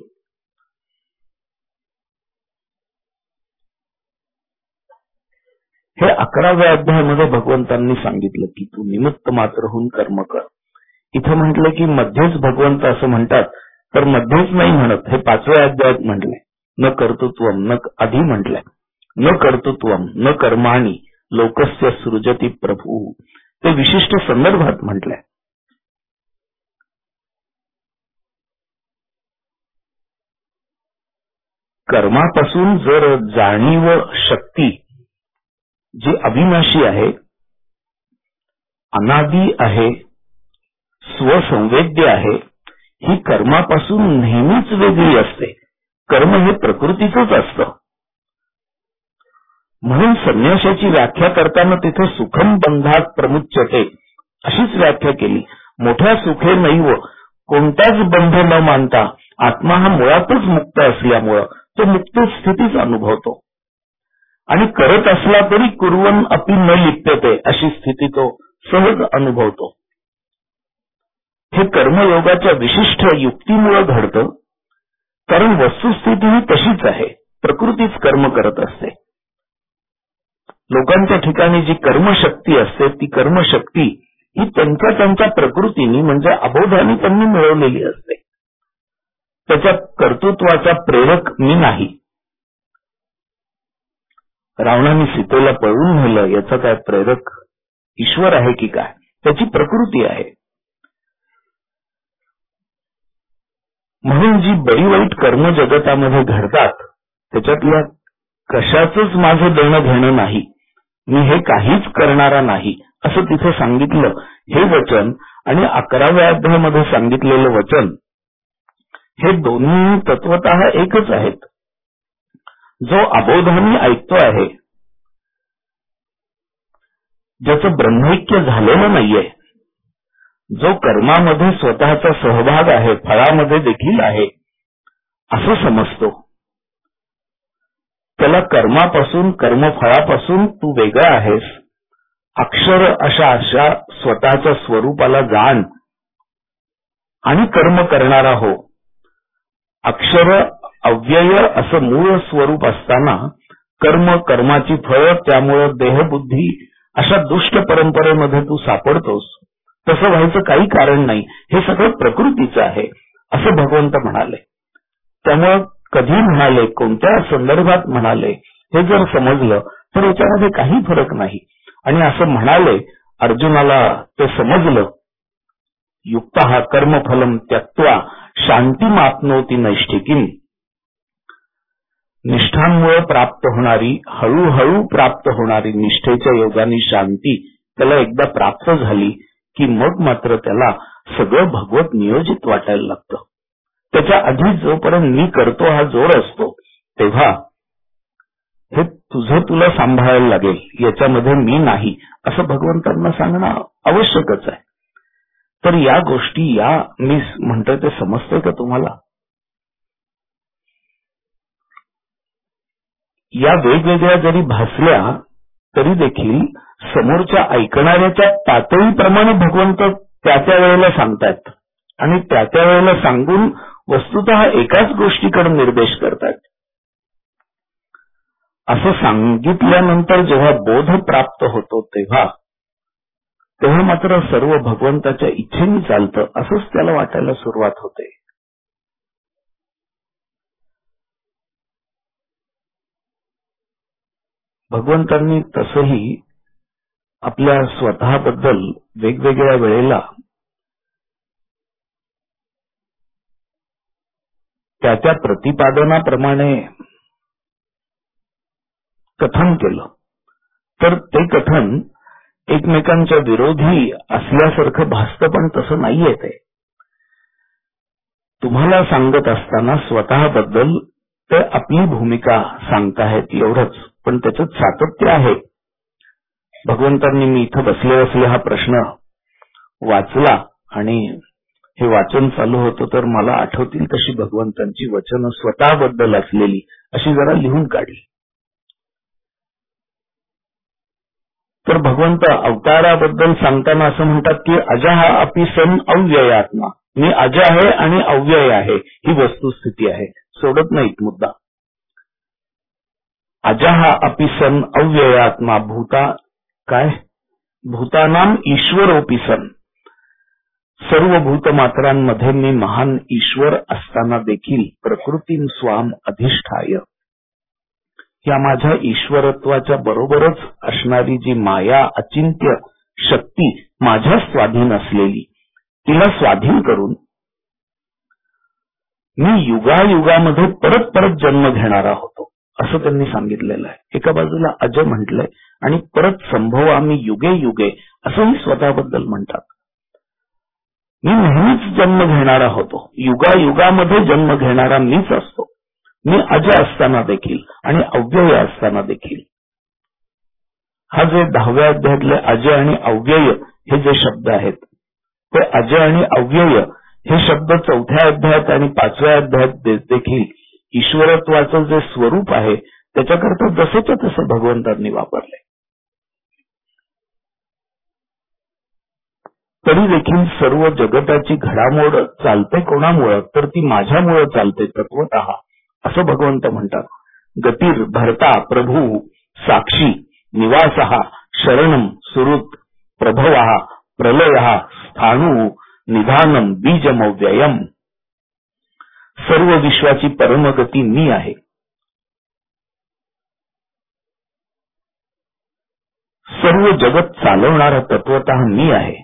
Speaker 4: हे अकराव्या अध्यायामध्ये भगवंतांनी सांगितलं की तू निमित्त मात्र होऊन कर्म कर. इथं म्हटलं की मध्येच भगवंत असं म्हणतात, तर मध्येच नाही म्हणत, हे पाचव्या अध्यायात म्हटलंय. न कर्तृत्वम न आधी म्हटलंय, न कर्तृत्वम न कर्माणी लोकस्य सृजती प्रभू, ते विशिष्ट संदर्भात म्हटलंय. कर्मापासून जर जाणीव शक्ती जी अविनाशी आहे, अनादी आहे, स्वसंवेद्य आहे, ही कर्मापासून नेहमीच वेगळी असते. कर्म हे प्रकृतीचंच असतं. म्हणून संन्यासाची व्याख्या करताना तिथे सुखम बंधात प्रमुच्यते अशीच व्याख्या केली. मोठ्या सुखे नैव, कोणताच बंध न मानता आत्मा हा मुळातच मुक्त असल्यामुळं तो मुक्त स्थितीच अनुभवतो. आणि करत असला तरी कुर्वन् अपि न लिप्यते अशी स्थिती तो सहज अनुभवतो. हे कर्मयोगाच्या विशिष्ट युक्तीमुळे घडतं, कारण वस्तुस्थिती ही तशीच आहे. प्रकृतीच कर्म करत असते. लोकांच्या ठिकाणी जी कर्मशक्ती असते ती कर्मशक्ती ही त्यांच्या त्यांच्या प्रकृतीने म्हणजे अबोधाने त्यांनी मिळवलेली असते. त्याच्या कर्तृत्वाचा प्रेरक मी नाही. रावणाने सीतेला पळवून नेलं याचा काय प्रेरक ईश्वर आहे की काय? त्याची प्रकृती आहे. म्हणून जी बरी वाईट कर्म जगतामध्ये घडतात त्याच्यातल्या कशाचंच माझं देणं घेणं नाही, मी हे काहीच करणारा नाही असं तिथे सांगितलं. हे वचन आणि अकराव्या अध्यायामध्ये सांगितलेलं वचन हे दोन्ही तत्वतः एकच आहेत. जो अबोधाने ऐकतो आहे, ज्याचं ब्रह्मैक्य झालेलं नाहीये, जो कर्मामध्ये स्वतःचा सहभाग आहे, फळामध्ये देखील आहे असं समजतो, त्याला कर्मापासून कर्मफळापासून तू वेगळा आहेस, अक्षर अशा अशा स्वतःच्या स्वरूपाला जाण आणि कर्म करणारा हो. अक्षर अव्यय असं मूळ स्वरूप असताना कर्म कर्माची फळं त्यामुळं देहबुद्धी अशा दुष्ट परंपरेमध्ये तू सापडतोस. तसं व्हायचं काही कारण नाही, हे सगळं प्रकृतीचं आहे असं भगवंत म्हणाले. त्यामुळं कधी म्हणाले, कोणत्या संदर्भात म्हणाले हे जर समजलं तर याच्यामध्ये काही फरक नाही. आणि असं म्हणाले अर्जुनाला ते समजलं. युक्तः कर्मफलम त्यक्त्वा शांतिमाप्नोति नैष्ठिकीम. निष्ठांमुळे प्राप्त होणारी, हळूहळू प्राप्त होणारी निष्ठेच्या योगाने शांती त्याला एकदा प्राप्त झाली की मग मात्र त्याला सगळं भगवत नियोजित वाटायला लागतं. त्याच्या आधी जोपर्यंत मी करतो हा जोर असतो तेव्हा हे तुझं तुला सांभाळायला लागेल, याच्यामध्ये मी नाही असं भगवंतांना सांगणं आवश्यकच आहे. तर या गोष्टी या मी म्हणतोय ते समजतंय का तुम्हाला? या वेगवेगळ्या जरी भासल्या तरी देखील समोरच्या ऐकणाऱ्याच्या पातळीप्रमाणे भगवंत त्या त्या वेळेला सांगतात आणि त्या त्या वेळेला सांगून वस्तुतः एकाच गोष्टीकडे निर्देश करतात. असं सांगितल्यानंतर जेव्हा बोध प्राप्त होतो तेव्हा तेव्हा मात्र सर्व भगवंताच्या इच्छेने चालतं असंच त्याला वाटायला सुरुवात होते. भगवंतांनी तसंही आपल्या स्वतःबद्दल वेगवेगळ्या वेळेला त्या त्या प्रतिपादनाप्रमाणे कथन केलं. तर ते कथन एकमेकांच्या विरोधी असल्यासारखं भासतं, पण तसं नाहीये. ते तुम्हाला सांगत असताना स्वतःबद्दल ते आपली भूमिका सांगताहेत एवढंच, पण त्याच्यात सातत्य आहे. भगवंतांनी मी इथं बसले बसले हा प्रश्न वाचला आणि हे वाचन चालू होतं तर मला आठवतील तशी भगवंतांची वचनं स्वतःबद्दल असलेली अशी जरा लिहून काढली. तर भगवंत अवताराबद्दल सांगताना असं म्हणतात की अजः अपि सन् अव्ययात्मा. मी अज आहे आणि अव्यय आहे ही वस्तुस्थिती आहे. सोडत नाहीत मुद्दा. अजः अपि सन् अव्ययात्मा भूता काय भूतानाम ईश्वरोपि सन्. सर्व भूतमात्रांमध्ये मी महान ईश्वर असताना देखील प्रकृतीं स्वाम अधिष्ठाय. या माझ्या ईश्वरत्वाच्या बरोबरच असणारी जी माया अचिंत्य शक्ती माझ्या स्वाधीन असलेली तिला स्वाधीन करून मी युगायुगामध्ये परत परत जन्म घेणारा होतो असं त्यांनी सांगितलेलं आहे. एका बाजूला अज म्हटलंय आणि परत संभवामी युगे युगे असंही स्वतःबद्दल म्हणतात. मी नेहमीच जन्म घेणारा होतो, युगायुगामध्ये जन्म घेणारा मीच असतो. मी अज असताना देखील आणि अव्यय असताना देखील. हा जे दहाव्या अध्यायातले अज आणि अव्यय हे जे शब्द आहेत ते अज आणि अव्यय हे शब्द चौथ्या अध्यायात आणि पाचव्या अध्यायात देखील ईश्वरत्वाचं जे स्वरूप आहे त्याच्याकरता जसेच्या तसे भगवंतांनी वापरले. तरी देखील सर्व जगताची घडामोड चालते कोणामुळं, तर ती माझ्यामुळं चालते तत्वतः, असं भगवंत म्हणतात. गतीर भरता प्रभू साक्षी निवासः शरणम सुहृत प्रभवः प्रलयः स्थाणु निधानम बीजमव्ययम. सर्व विश्वाची परमगती मी आहे. सर्व जगत चालवणारा तत्वतः मी आहे.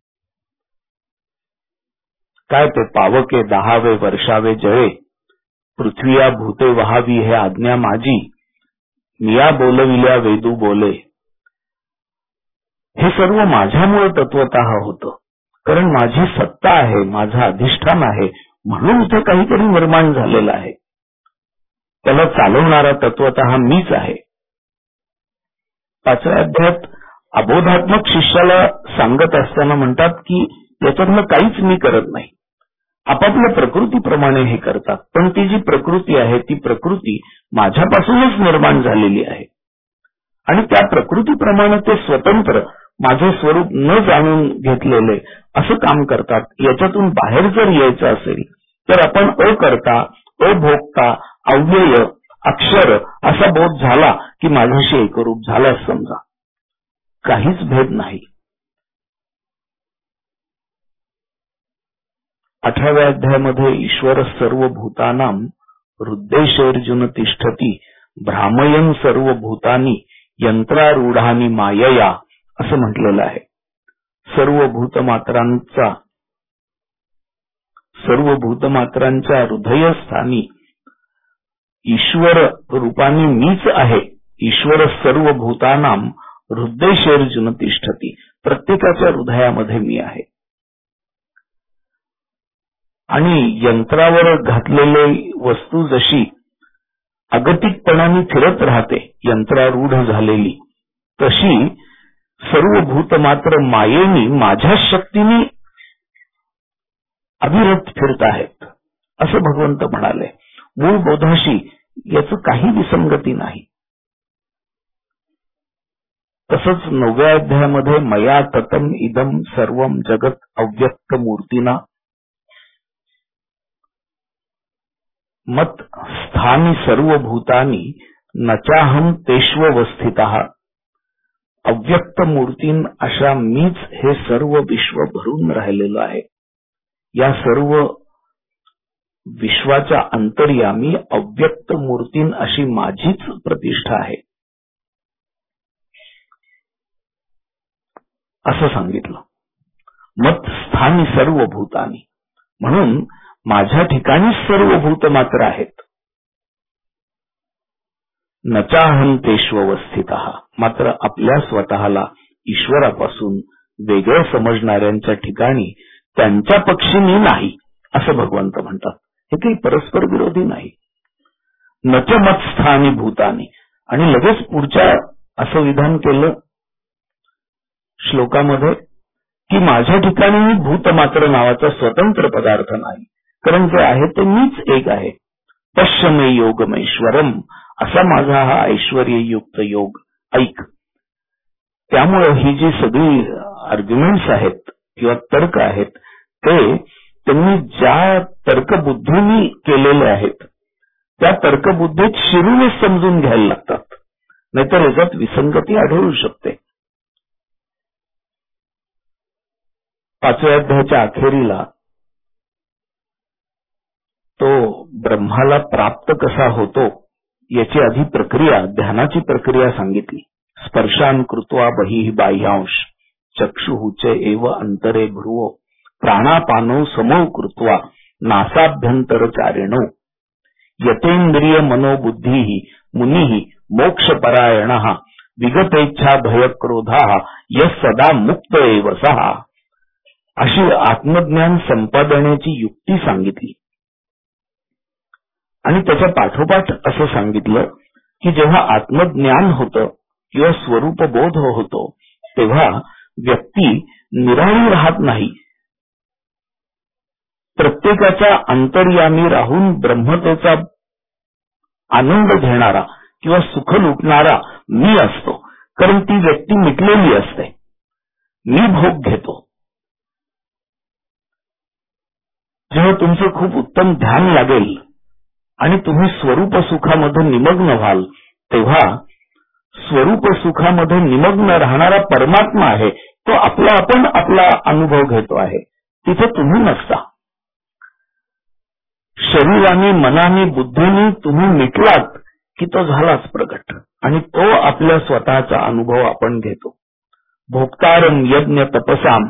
Speaker 4: काय ते पावके दहावे वर्षावे जळे, पृथ्वीया भूते वहावी हे आज्ञा माझी, मिया बोलविल्या वेदू बोले. हे सर्व माझ्यामुळे तत्वतः होतं, कारण माझी सत्ता आहे, माझं अधिष्ठान आहे, म्हणून इथे काहीतरी निर्माण झालेलं आहे. त्याला चालवणारा तत्वतः मीच आहे. पाचव्या अध्यायात अबोधात्मक शिष्याला सांगत असताना म्हणतात की याच्यातलं काहीच मी करत नाही, आपापल्या प्रकृतीप्रमाणे हे करतात, पण ती जी प्रकृती आहे ती प्रकृती माझ्यापासूनच निर्माण झालेली आहे आणि त्या प्रकृतीप्रमाणे ते स्वतंत्र माझे स्वरूप न जाणून घेतलेले असं काम करतात. याच्यातून बाहेर जर यायचं असेल तर आपण अकर्ता, अभोक्ता, अव्यय, अक्षर असा बोध झाला की माझ्याशी एकरूप झालाच समजा. काहीच भेद नाही. अठराव्या अध्यायामध्ये ईश्वर सर्व भूतानां हृद्देशेर्जुन तिष्ठती भ्रामयन सर्व भूतानी यंत्रारूढानी मायया असं म्हटलेलं आहे. सर्व भूतमात्रांचा सर्व भूतमात्रांच्या हृदयस्थानी ईश्वर रूपाने मीच आहे. ईश्वर सर्व भूतानां हृद्देशेर्जुन तिष्ठती, प्रत्येकाच्या हृदयामध्ये मी आहे. आणि यंत्रावर घातलेली वस्तू जशी अगतिकपणाने फिरत राहते यंत्रारूढ झालेली, तशी सर्व भूत मात्र मायेनी माझ्या शक्तीने अविरत फिरत आहेत असं भगवंत म्हणाले. मूळ बोधाशी याचं काही विसंगती नाही. तसंच नवव्या अध्यायामध्ये मया ततम इदम सर्वम जगत अव्यक्त मूर्तीना मत स्थानी सर्व भूतानी नचाहम तेष्वस्थितः. अव्यक्त मूर्तीन अशा मीच हे सर्व विश्व भरून राहिलेलं आहे. या सर्व विश्वाच्या अंतर्यामी अव्यक्त मूर्तीन अशी माझीच प्रतिष्ठा आहे असं सांगितलं. मत स्थानी सर्व भूतानी, म्हणून माझ्या ठिकाणीच सर्व भूत मात्र आहेत. नचाहं तेष्वस्थितः, मात्र आपल्या स्वतःला ईश्वरापासून वेगळं समजणाऱ्यांच्या ठिकाणी त्यांच्या पक्षी मी नाही असं भगवंत म्हणतात. हे काही परस्पर विरोधी नाही. नच मत्स्थानी भूतानी, आणि लगेच पुढच्या असं विधान केलं श्लोकामध्ये की माझ्या ठिकाणी भूत मात्र नावाचा स्वतंत्र पदार्थ नाही, कारण जे आहे ते मीच एक आहे. पश्यमे योगमेश्वरम, असा माझा हा ऐश्वर्ययुक्त योग ऐक. त्यामुळे ही जी सगळी आर्ग्युमेंट्स आहेत किंवा तर्क आहेत ते त्यांनी ज्या तर्कबुद्धीने केलेले आहेत त्या तर्कबुद्धीत शिरूनच समजून घ्यायला लागतात, नाहीतर याच्यात विसंगती आढळू शकते. पाचव्या अध्यायाच्या अखेरीला तो ब्रह्माला प्राप्त कसा होतो याची आधी प्रक्रिया, ध्यानाची प्रक्रिया सांगितली. स्पर्शान कृत्वा बहिः बाह्यांश चक्षुःच एव अंतरे भ्रुवो प्राणापानो समो कृत्वा नासाभ्यंतरचारिणो यतेंद्रिय मनोबुद्धिः मुनिः मोक्षपरायणः विगतेच्छा भयक्रोधाः यः सदा मुक्त एव सः. अशी आत्मज्ञान संपादण्याची युक्ती सांगितली. आणि त्याच्या पाठोपाठ असं सांगितलं की जेव्हा आत्मज्ञान होतं किंवा स्वरूपबोध होतो तेव्हा व्यक्ती निराळी राहत नाही. प्रत्येकाचा अंतर्यामी राहून ब्रह्मतेचा आनंद घेणारा किंवा सुख लुटणारा मी असतो, कारण ती व्यक्ती मिटलेली असते. मी भोग घेतो. जेव्हा तुमचं खूप उत्तम ध्यान लागेल आणि तुम्ही स्वरूप सुखामध्ये निमग्न व्हाल, तेव्हा स्वरूप सुखामध्ये निमग्न राहणारा परमात्मा आहे, तो आपला आपण आपला अनुभव घेतो आहे. तिथे तुम्ही नसता. शरीराने, मनाने, बुद्धीने तुम्ही मिटलात की तो झालाच प्रगट आणि तो आपल्या स्वतःचा अनुभव आपण घेतो. भोक्तारम यज्ञ तपसाम,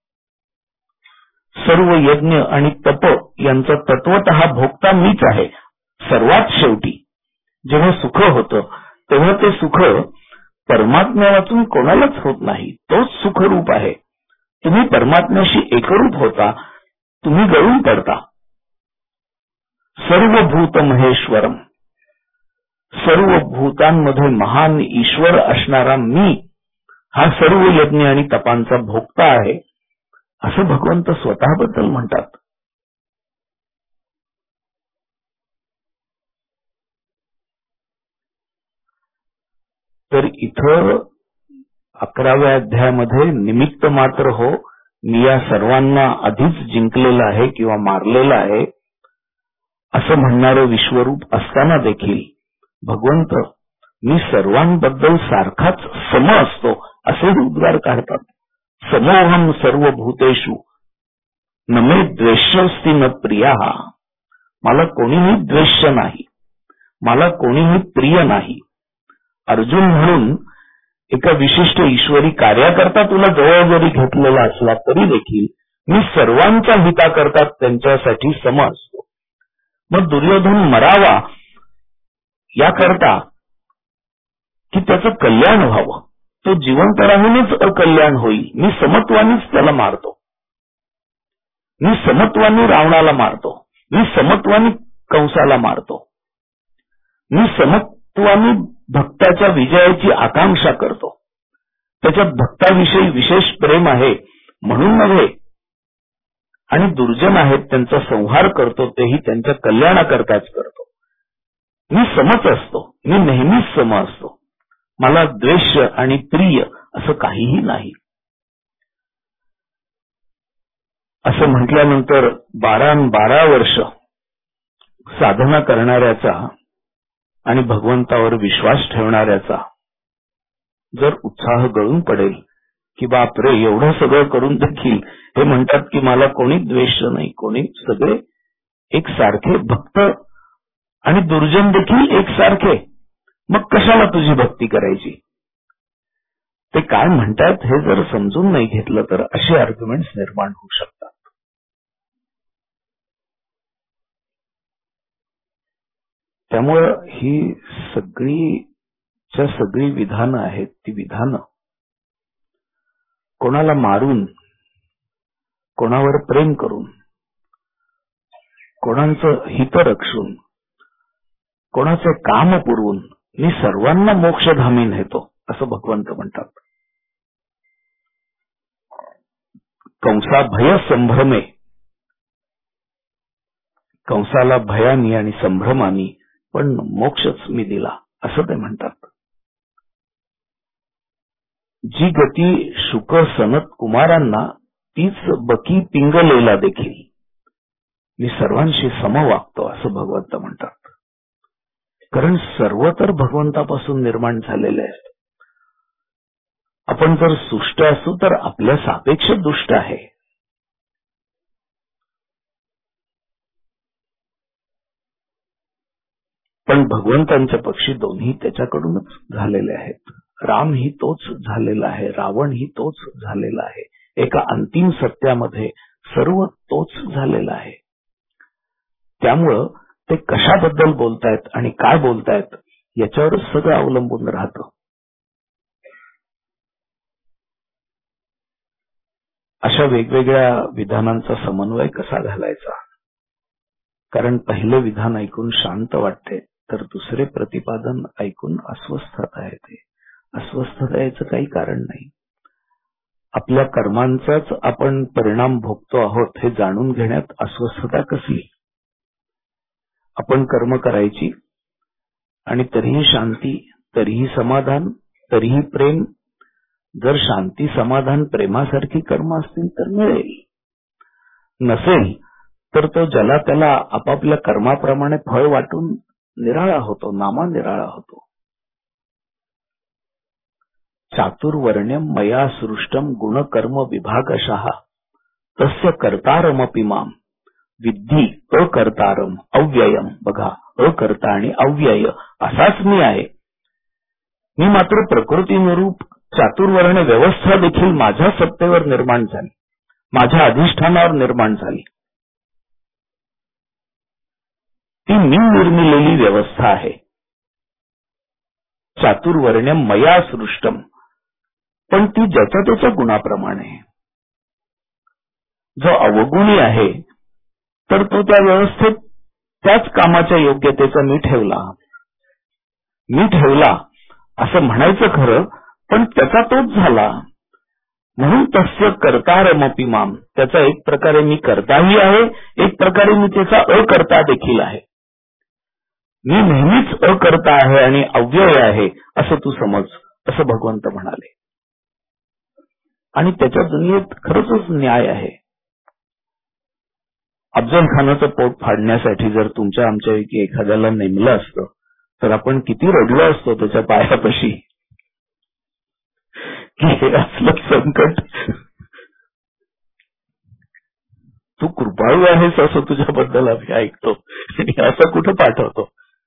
Speaker 4: सर्व यज्ञ आणि तप यांचा तत्वतः भोक्ता मीच आहे. सर्वात शेवटी जेव्हा सुख होतं तेव्हा ते सुख परमात्म्या वाचून कोणालाच होत नाही. तोच सुखरूप आहे. तुम्ही परमात्म्याशी एकरूप होता, तुम्ही गळून पडता. सर्वभूत महेश्वरम, सर्व भूतांमध्ये महान ईश्वर असणारा मी हा सर्व यज्ञ आणि तपांचा भोक्ता आहे, असं भगवंत स्वतःबद्दल म्हणतात. तर इथं अकराव्या अध्यायामध्ये निमित्त मात्र हो, मी या सर्वांना आधीच जिंकलेलं आहे किंवा मारलेलं आहे असं म्हणणारं विश्वरूप असताना देखील भगवंत मी सर्वांबद्दल सारखाच सम असतो असे उद्गार काढतात. समोहम सर्वभूतेषु न मे द्वेष्योस्ति न प्रिया, मला कोणीही द्वेष्य नाही, मला कोणीही प्रिय नाही. अर्जुन म्हणून एका विशिष्ट ईश्वरी कार्याकरता तुला जवळ जरी घेतलेला असला तरी देखील मी सर्वांच्या हिताकरता त्यांच्यासाठी सम असतो. मग दुर्योधन मरावा याकरता की त्याचं कल्याण व्हावं, तो जिवंत राहूनच अकल्याण होईल, मी समत्वानीच त्याला मारतो. मी समत्वानी रावणाला मारतो, मी समत्वानी कंसाला मारतो, मी समत्वानी भक्ताच्या विजयाची आकांक्षा करतो. त्याच्यात भक्ताविषयी विशेष प्रेम आहे म्हणून नव्हे, आणि दुर्जन आहेत त्यांचा संहार करतो तेही त्यांच्या कल्याणाकरताच करतो. मी समच असतो, मी नेहमीच सम असतो. मला द्वेष आणि प्रिय असं काहीही नाही. असं म्हटल्यानंतर बारा बारा वर्ष साधना करणाऱ्याचा आणि भगवंतावर विश्वास ठेवणाऱ्याचा जर उत्साह गळून पडेल की बापरे एवढं सगळं करून देखील हे म्हणतात की मला कोणी द्वेष नाही, कोणी सगळे एकसारखे भक्त आणि दुर्जन देखील एकसारखे, मग कशाला तुझी भक्ती करायची? ते काय म्हणतात हे जर समजून नाही घेतलं तर असे आर्ग्युमेंट्स निर्माण होऊ शकतात. त्यामुळं ही सगळीच्या सगळी विधानं आहेत, ती विधानं कोणाला मारून, कोणावर प्रेम करून, कोणाचं हित रक्षून, कोणाचे काम पुरवून मी सर्वांना मोक्षधामी नेतो असं भगवंत म्हणतात. कंसा भय संभ्रमे, कंसाला भयानी आणि संभ्रमानी पण मोक्षच मी दिला असं ते म्हणतात. जी गती शुक सनत कुमारांना तीच बकी पिंगलेला देखील मी सर्वांशी सम वागतो असं भगवंत म्हणतात. कारण सर्व तर भगवंतापासून निर्माण झालेले आहे. आपण जर सुष्ट असू तर आपल्या सापेक्ष दुष्ट आहे. पण भगवंतांच्या पक्षी दोन्ही त्याच्याकडूनच झालेले आहेत. राम ही तोच झालेला आहे, रावण ही तोच झालेला आहे. एका अंतिम सत्यामध्ये सर्व तोच झालेला आहे. त्यामुळं ते कशाबद्दल बोलतायत आणि काय बोलतायत याच्यावरच सगळं अवलंबून राहतं. अशा वेगवेगळ्या विधानांचा समन्वय कसा घालायचा? कारण पहिले विधान ऐकून शांत वाटते तर दुसरे प्रतिपादन ऐकून अस्वस्थता येते. अस्वस्थता याचं काही कारण नाही. आपल्या कर्मांचाच आपण परिणाम भोगतो आहोत हे जाणून घेण्यात अस्वस्थता कसली? आपण कर्म करायची, आणि तरीही शांती, तरीही समाधान, तरीही प्रेम. जर शांती, समाधान, प्रेमासारखी कर्म असतील तर मिळेल. नसेल तर तो ज्याला त्याला आपापल्या कर्माप्रमाणे फळ वाटून निराळा होतो, नामा निराळा होतो. चातुर्वर्ण्यम मया सृष्टम गुणकर्म विभागशः तस्य कर्तारमपि माम विद्धी अकर्तारम अव्ययम. बघा, अकर्ता आणि अव्यय असाच मी आहे. मी मात्र प्रकृतीनुरूप चातुर्वर्ण व्यवस्था देखील माझ्या सत्तेवर निर्माण झाली, माझ्या अधिष्ठानावर निर्माण झाली. ती मी निर्मिलेली व्यवस्था आहे. चातुर्वर्ण्यम मया सृष्टम, पण ती ज्याच्या त्याच्या गुणाप्रमाणे. जो अवगुणी आहे तर तो त्या व्यवस्थेत त्याच कामाच्या योग्यतेचा मी ठेवला मी ठेवला असं म्हणायचं खरं, पण त्याचा तोच झाला. म्हणून तस्य कर्तारमपि माम, त्याचा एक प्रकारे मी कर्ताही आहे, एक प्रकारे मी त्याचा अकर्ता देखील आहे. मी नेहमीच अकर्ता आहे आणि अव्यय आहे असं तू समज, असं भगवंत म्हणाले. आणि त्याच्या दुनियेत खरंच न्याय आहे. अफजल खानाचं पोट फाडण्यासाठी जर तुमच्या आमच्यापैकी एखाद्याला नेमलं असतं तर आपण किती रडलो असतो त्याच्या पायापाशी की हे असलं संकट. तू कृपाळू आहेस असं तुझ्याबद्दल आम्ही ऐकतो आणि असं कुठं पाठवतो.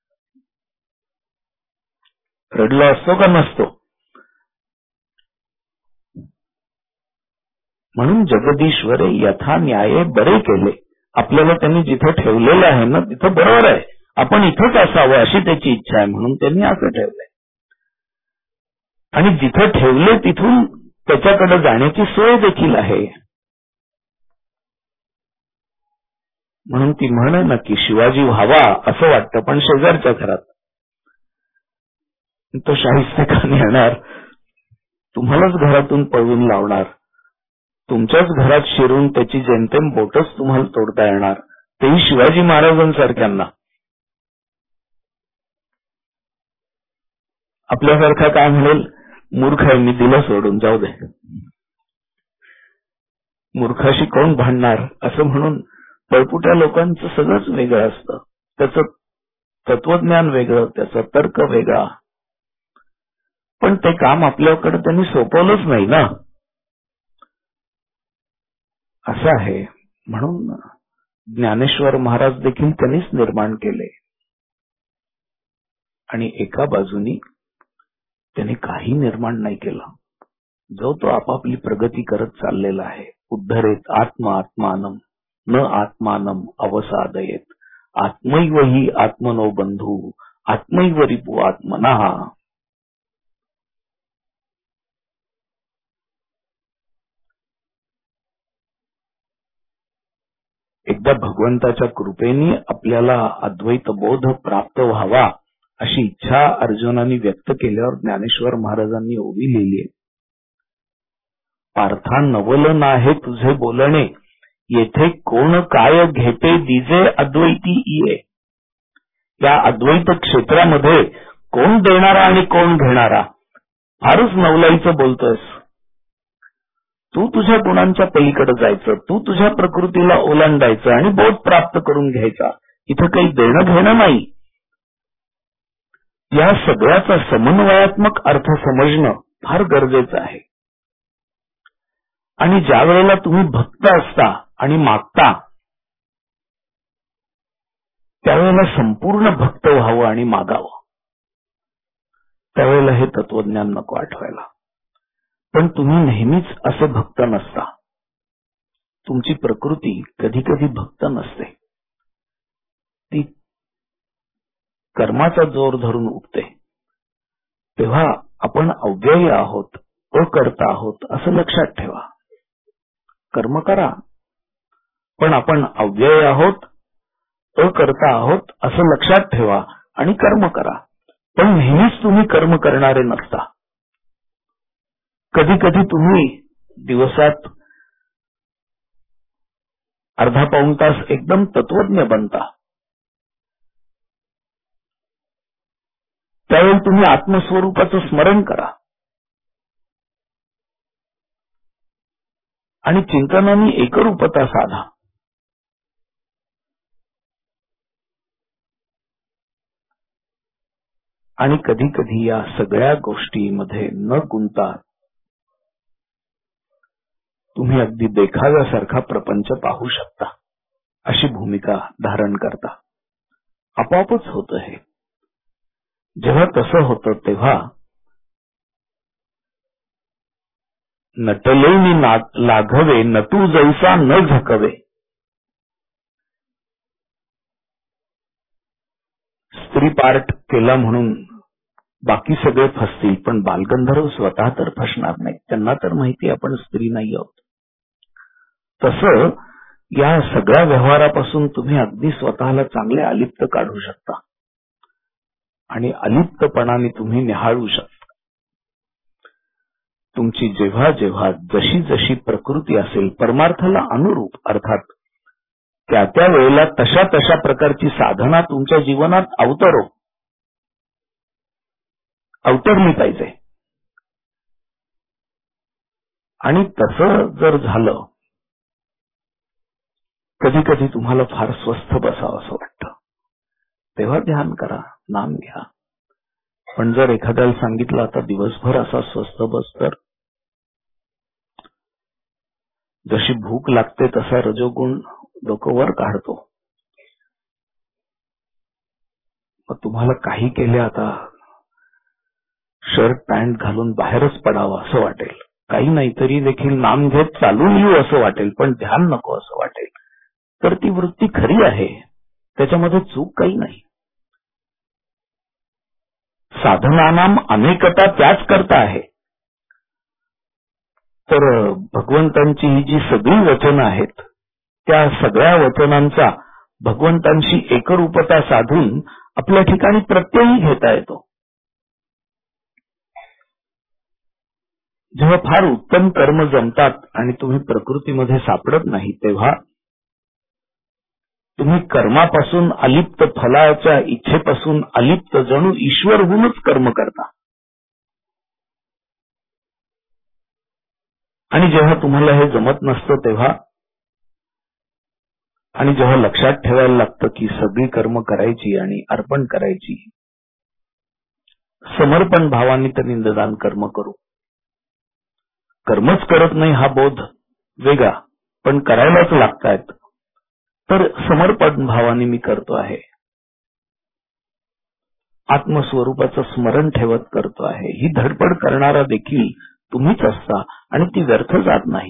Speaker 4: रडलो असतो का नसतो. म्हणून जगदीश्वरे यथा न्याये बरे केले. आपल्याला त्यांनी जिथं ठेवलेलं आहे ना तिथं बरोबर आहे, आपण इथंच असावं अशी त्याची इच्छा आहे, म्हणून त्यांनी असं ठेवलंय. आणि जिथं ठेवले तिथून त्याच्याकडे जाण्याची सोय देखील आहे. म्हणून ती म्हण ना की शिवाजी व्हावा असं वाटतं पण शेजारच्या घरात. तो शाहिस्तेखान येणार, तुम्हालाच घरातून पळवून लावणार, तुमच्याच घरात शिरून त्याची जेमतेम बोटच तुम्हाला तोडता येणार, तेही शिवाजी महाराजांसारख्यांना. आपल्यासारखा काय म्हणेल, मूर्ख आहे मी, दिलं सोडून, जाऊ दे, मूर्खाशी कोण भांडणार असं म्हणून. पळपुट्या लोकांचं सगळंच वेगळं असतं, त्याचं तत्वज्ञान वेगळं, त्याचा तर्क वेगळा, पण ते काम आपल्याकडे त्यांनी सोपवलंच नाही ना, असं आहे. म्हणून ज्ञानेश्वर महाराज देखील त्यांनीच निर्माण केले. आणि एका बाजूनी त्यांनी काही निर्माण नाही केलं. जो तो आपापली प्रगती करत चाललेला आहे. उद्धरेत आत्मा आत्मानम न आत्मानम अवसादयेत आत्मैव हि आत्मनो बंधू आत्मैव रिपु आत्मनः. एकदा भगवंताच्या कृपेने आपल्याला अद्वैत बोध प्राप्त व्हावा अशी इच्छा अर्जुनाने व्यक्त केल्यावर ज्ञानेश्वर महाराजांनी ओवी लिहिली आहे. पार्था नवल नाहे तुझे बोलणे, येथे कोण काय घेते दिजे अद्वैती इये. या अद्वैत क्षेत्रामध्ये कोण देणारा आणि कोण घेणारा, फारच नवलाईचं बोलतोयस. तू तुझ्या गुणांच्या पलीकडे जायचं, तू तुझ्या प्रकृतीला ओलांडायचं आणि बोध प्राप्त करून घ्यायचा. इथं काही देणं घेणं नाही. या सगळ्याचा समन्वयात्मक अर्थ समजणं फार गरजेचं आहे. आणि ज्या वेळेला तुम्ही भक्त असता आणि मागता त्यावेळेला संपूर्ण भक्त व्हावं आणि मागावं. त्यावेळेला हे तत्वज्ञान नको आठवायला. पण तुम्ही नेहमीच असं भक्त नसता. तुमची प्रकृती कधी कधी भक्त नसते, ती कर्माचा जोर धरून उठते. तेव्हा आपण अव्ययी आहोत, अकर्ता आहोत असं लक्षात ठेवा. कर्म करा, पण आपण अव्यय आहोत, अकर्ता आहोत असं लक्षात ठेवा आणि कर्म करा. पण नेहमीच तुम्ही कर्म करणारे नसता. कधी कधी तुम्ही दिवसात अर्धा पाऊण तास एकदम तत्वज्ञ बनता. त्यावेळी तुम्ही आत्मस्वरूपाचं स्मरण करा आणि चिंतनाने एकरूपता साधा. आणि कधी कधी या सगळ्या गोष्टीमध्ये न गुंता तुम्ही अगदी देखाव्यासारखा प्रपंच पाहू शकता, अशी भूमिका धारण करता. आपोआपच होतं हे. जेव्हा तसं होतं तेव्हा नटलेनी लाघवे नटू जैसा न झकवे. स्त्री पार्ट केला म्हणून बाकी सगळे फसतील, पण बालगंधर्व स्वतः तर फसणार नाही. त्यांना तर माहिती आपण स्त्री नाही आहोत. तसं या सगळ्या व्यवहारापासून तुम्ही अगदी स्वतःला चांगले अलिप्त काढू शकता आणि अलिप्तपणाने तुम्ही निहाळू शकता. तुमची जेव्हा जेव्हा जशी जशी प्रकृती असेल परमार्थाला अनुरूप, अर्थात त्या त्या वेळेला तशा तशा प्रकारची साधना तुमच्या जीवनात अवतरो अवतरली पाहिजे. आणि तसं जर झालं, कधी कधी तुम्हाला फार स्वस्थ बसावं असं वाटतं, तेव्हा ध्यान करा, नाम घ्या. पण जर एखाद्याला सांगितलं आता दिवसभर असा स्वस्थ बस, तर जशी भूक लागते तसा रजोगुण डोकं वर काढतो. मग तुम्हाला काही केले आता शर्ट पॅन्ट घालून बाहेरच पडावं असं वाटेल, काही नाही तरी देखील नाम घेत चालून येऊ असं वाटेल, पण ध्यान नको असं वाटेल. तर ती वृत्ती खरी आहे, त्याच्यामध्ये चूक काही नाही. साधनानाम अनेकता त्याच करता आहे. तर भगवंतांची ही जी सगळी वचनं आहेत, त्या सगळ्या वचनांचा भगवंतांशी एकरूपता साधून आपल्या ठिकाणी प्रत्ययही घेता येतो. जेव्हा फार उत्तम कर्म जमतात आणि तुम्ही प्रकृतीमध्ये सापडत नाही, तेव्हा तुम्ही कर्मापासून अलिप्त, फलाच्या इच्छेपासून अलिप्त, जणू ईश्वर होऊनच कर्म करता. आणि जेव्हा तुम्हाला हे जमत नसतं तेव्हा, आणि जेव्हा लक्षात ठेवायला लागतं की सगळी कर्म करायची आणि अर्पण करायची, समर्पण भावाने तर निंददान कर्म करू, कर्मच करत नाही हा बोध वेगळा, पण करायलाच लागतायत, तर समर्पण भावाने मी करतो आहे, आत्मस्वरूपाचं स्मरण ठेवत करतो आहे, ही धडपड करणारा देखील तुम्हीच असता आणि ती व्यर्थ जात नाही.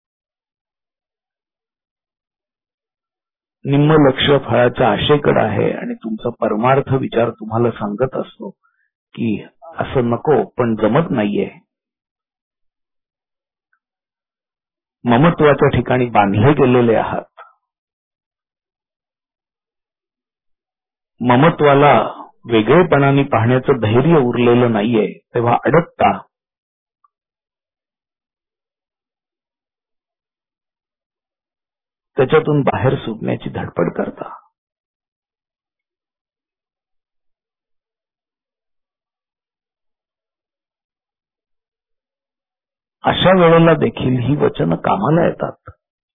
Speaker 4: निम्म लक्ष फळाच्या आशेकडे आहे आणि तुमचा परमार्थ विचार तुम्हाला सांगत असतो की असं नको, पण जमत नाहीये. ममत्वाच्या ठिकाणी बांधले गेलेले आहात. ममत्वाला वेगळेपणाने पाहण्याचं धैर्य उरलेलं नाहीये, तेव्हा अडकता. त्याच्यातून बाहेर सुटण्याची धडपड करता. अशा वेळेला देखील ही वचनं कामाला येतात,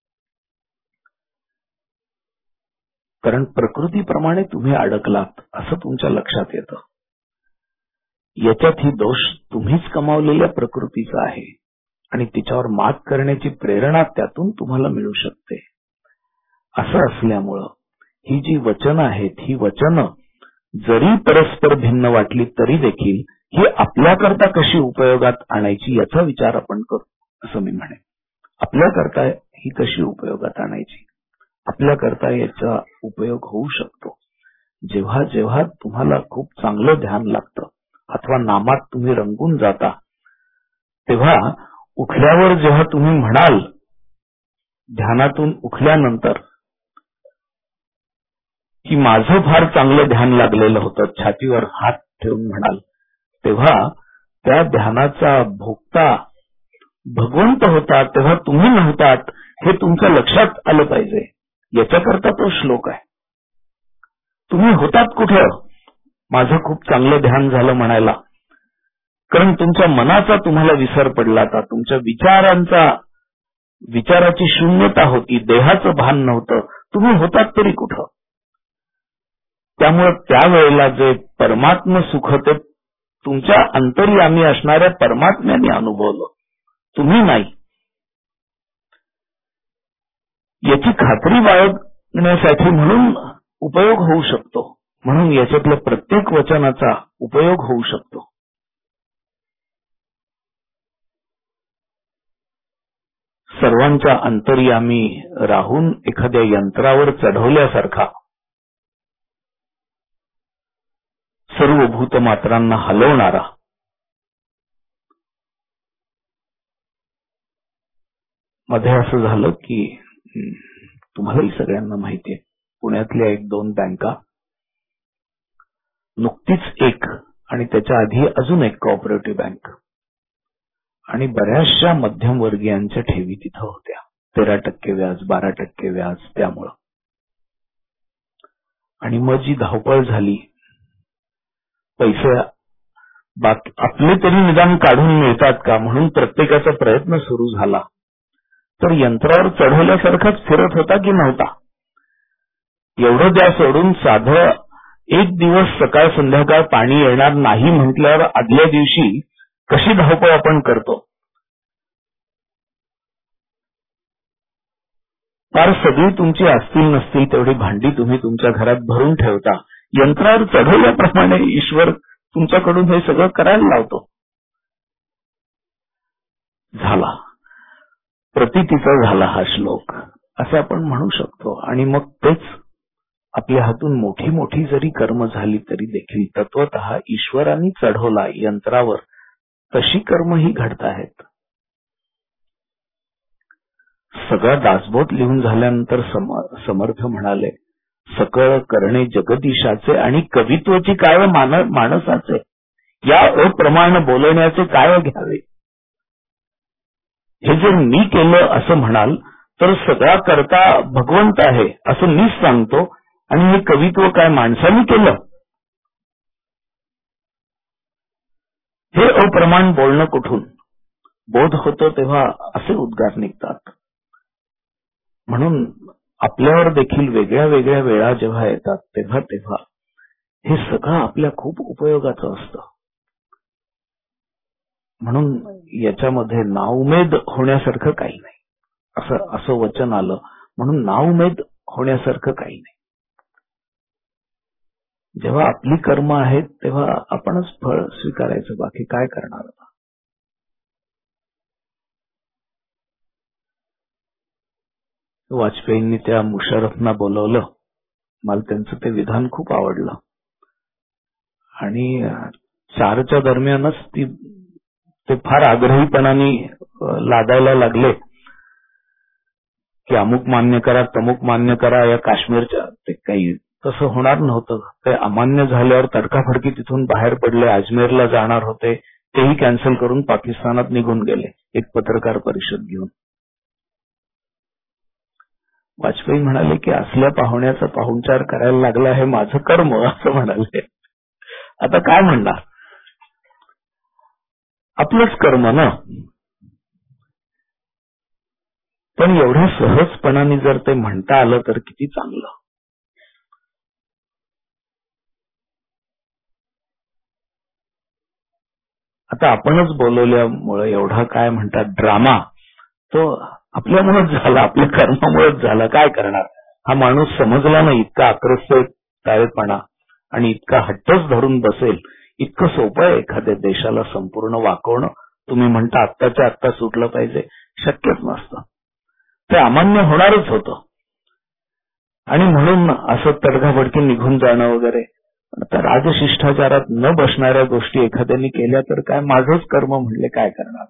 Speaker 4: कारण प्रकृतीप्रमाणे तुम्ही अडकलात असं तुमच्या लक्षात येतं. याच्यात ही दोष तुम्हीच कमावलेल्या प्रकृतीचा आहे आणि तिच्यावर मात करण्याची प्रेरणा त्यातून तुम्हाला मिळू शकते. असं असल्यामुळं ही जी वचनं आहेत, ही वचनं जरी परस्पर भिन्न वाटली तरी देखील ही आपल्याकरता कशी उपयोगात आणायची याचा विचार आपण करू, असं मी म्हणेन. आपल्याकरता ही कशी उपयोगात आणायची, आपल्याकरता याचा उपयोग होऊ शकतो. जेव्हा जेव्हा तुम्हाला खूप चांगलं ध्यान लागतं अथवा नामात तुम्ही रंगून जाता, तेव्हा उठल्यावर जेव्हा तुम्ही म्हणाल, ध्यानातून उठल्यानंतर की माझं फार चांगलं ध्यान लागलेलं होतं, छातीवर हात ठेवून म्हणाल, तेव्हा त्या ध्यानाचा भोगता भगवंत होता, तेव्हा तुम्ही नव्हतात हे तुमच्या लक्षात आलं पाहिजे. याच्याकरता तो श्लोक आहे. तुम्ही होतात कुठं? माझं खूप चांगलं ध्यान झालं म्हणायला, कारण तुमच्या मनाचा तुम्हाला विसर पडला होता, तुमच्या विचारांचा विचाराची शून्यता होती, देहाचं भान नव्हतं, तुम्ही होतात तरी कुठं. त्यामुळे त्यावेळेला जे परमात्म सुख ते तुमच्या अंतर्यामी असणाऱ्या परमात्म्याने अनुभवलं, तुम्ही नाही. याची खात्री बाळगण्यासाठी म्हणून उपयोग होऊ शकतो, म्हणून याच्यातल्या प्रत्येक वचनाचा उपयोग होऊ शकतो. सर्वांच्या अंतर्यामी राहून एखाद्या यंत्रावर चढवल्यासारखा सर्व भूतमात्रांना हलवणारा, मध्ये असं झालं की तुम्हालाही सगळ्यांना माहितीये, पुण्यातल्या एक दोन बँका, नुकतीच एक आणि त्याच्या आधी अजून एक कोऑपरेटिव्ह बँक आणि बऱ्याचशा मध्यमवर्गीयांच्या ठेवी तिथं होत्या. तेरा टक्के व्याज, बारा टक्के व्याज. त्यामुळं आणि मग जी धावपळ झाली, पैसे आपले तरी निदान काढून मिळतात का म्हणून प्रत्येकाचा प्रयत्न सुरू झाला, तर यंत्रावर चढवल्यासारखाच फिरत होता की नव्हता. एवढं द्या सोडून साधं एक दिवस सकाळ संध्याकाळ पाणी येणार नाही म्हटल्यावर आदल्या दिवशी कशी धावपळ आपण करतो. फार सगळी तुमची असतील नसतील तेवढी भांडी तुम्ही तुमच्या घरात भरून ठेवता, यंत्रावर चढवल्याप्रमाणे ईश्वर तुमच्याकडून हे सगळं करायला लावतो. झाला प्रतीतीचा झाला हा श्लोक असे आपण म्हणू शकतो. आणि मग तेच आपल्या हातून मोठी मोठी जरी कर्म झाली तरी देखील तत्वतः ईश्वराने चढवला यंत्रावर तशी कर्मही घडत आहेत. सगळा दासबोध लिहून झाल्यानंतर समर्थ म्हणाले, सकळ करणे जगदीशाचे आणि कवित्वची काय मान माणसाचे, या अप्रमाण बोलण्याचे काय घ्यावे. हे जर मी केलं असं म्हणाल तर सगळा करता भगवंत आहे असं मीच सांगतो, आणि हे कवित्व काय माणसाने केलं. हे अप्रमाण बोलणं कुठून. बोध होतो तेव्हा असे उद्गार निघतात. म्हणून आपल्यावर देखील वेगळ्या वेगळ्या वेळा जेव्हा येतात तेव्हा तेव्हा हे सगळं आपल्या खूप उपयोगाचं असतं. म्हणून याच्यामध्ये नाउमेद होण्यासारखं काही नाही, असं असं वचन आलं म्हणून नाउमेद होण्यासारखं काही नाही. जेव्हा आपली कर्म आहेत तेव्हा आपणच फळ स्वीकारायचं, बाकी काय करणार. वाजपेयींनी त्या मुशर्रफना बोलवलं, मला त्यांचं ते विधान खूप आवडलं आणि चारच्या दरम्यानच ती ते फार आग्रहीपणाने लादायला लागले की अमुक मान्य करा, तमुक मान्य करा. या काश्मीरच्या ते काही तसं होणार नव्हतं. ते अमान्य झाल्यावर तडकाफडकी तिथून बाहेर पडले. अजमेरला जाणार होते, तेही कॅन्सल करून पाकिस्तानात निघून गेले एक पत्रकार परिषद घेऊन. वाजपेयी म्हणाले की असल्या पाहुण्याचा पाहुणचार करायला लागला हे माझं कर्म, असं म्हणाले. आता काय म्हणणार, आपलंच कर्म ना. पण एवढ्या सहजपणाने जर ते म्हणता आलं तर किती चांगलं. आता आपणच बोलवल्यामुळे एवढा काय म्हणतात ड्रामा तो आपल्यामुळेच झाला, आपल्या कर्मामुळेच झाला. काय करणार. हा माणूस समजला नाही इतका आक्रस्त ताळेपणा आणि इतका हट्टच धरून बसेल. इतकं सोपं आहे एखाद्या देशाला संपूर्ण वाकवणं. तुम्ही म्हणता आत्ताच्या आत्ता सुटलं पाहिजे, शक्यच नसतं. ते अमान्य होणारच होतं. आणि म्हणून असं तडकाफडकी निघून जाणं वगैरे. आता राजशिष्टाचारात न बसणाऱ्या गोष्टी एखाद्याने केल्या तर काय, माझंच कर्म म्हणले, काय करणार.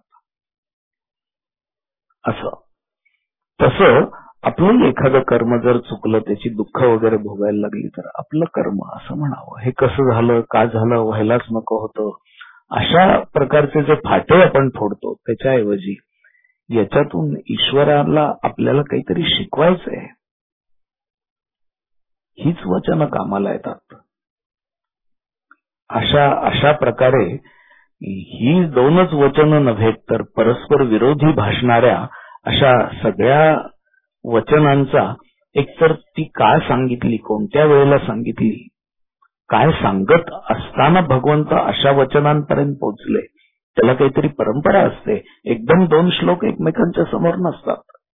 Speaker 4: असं तसं आपलं एखादं कर्म जर चुकलं, त्याची दुःख वगैरे भोगायला लागली तर आपलं कर्म असं म्हणावं. हे कसं झालं, का झालं, व्हायलाच नको होतं, अशा प्रकारचे जे फाटे आपण फोडतो त्याच्याऐवजी याच्यातून ईश्वराला आपल्याला काहीतरी शिकवायचंय, हीच वचनं कामाला येतात. अशा अशा प्रकारे ही दोनच वचनं नव्हे तर परस्पर विरोधी भासणाऱ्या अशा सगळ्या वचनांचा एकतर ती काय सांगितली, कोणत्या वेळेला सांगितली, काय सांगत असताना भगवंत अशा वचनांपर्यंत पोहोचले, त्याला काहीतरी परंपरा असते. एकदम दोन श्लोक एकमेकांच्या समोर नसतात.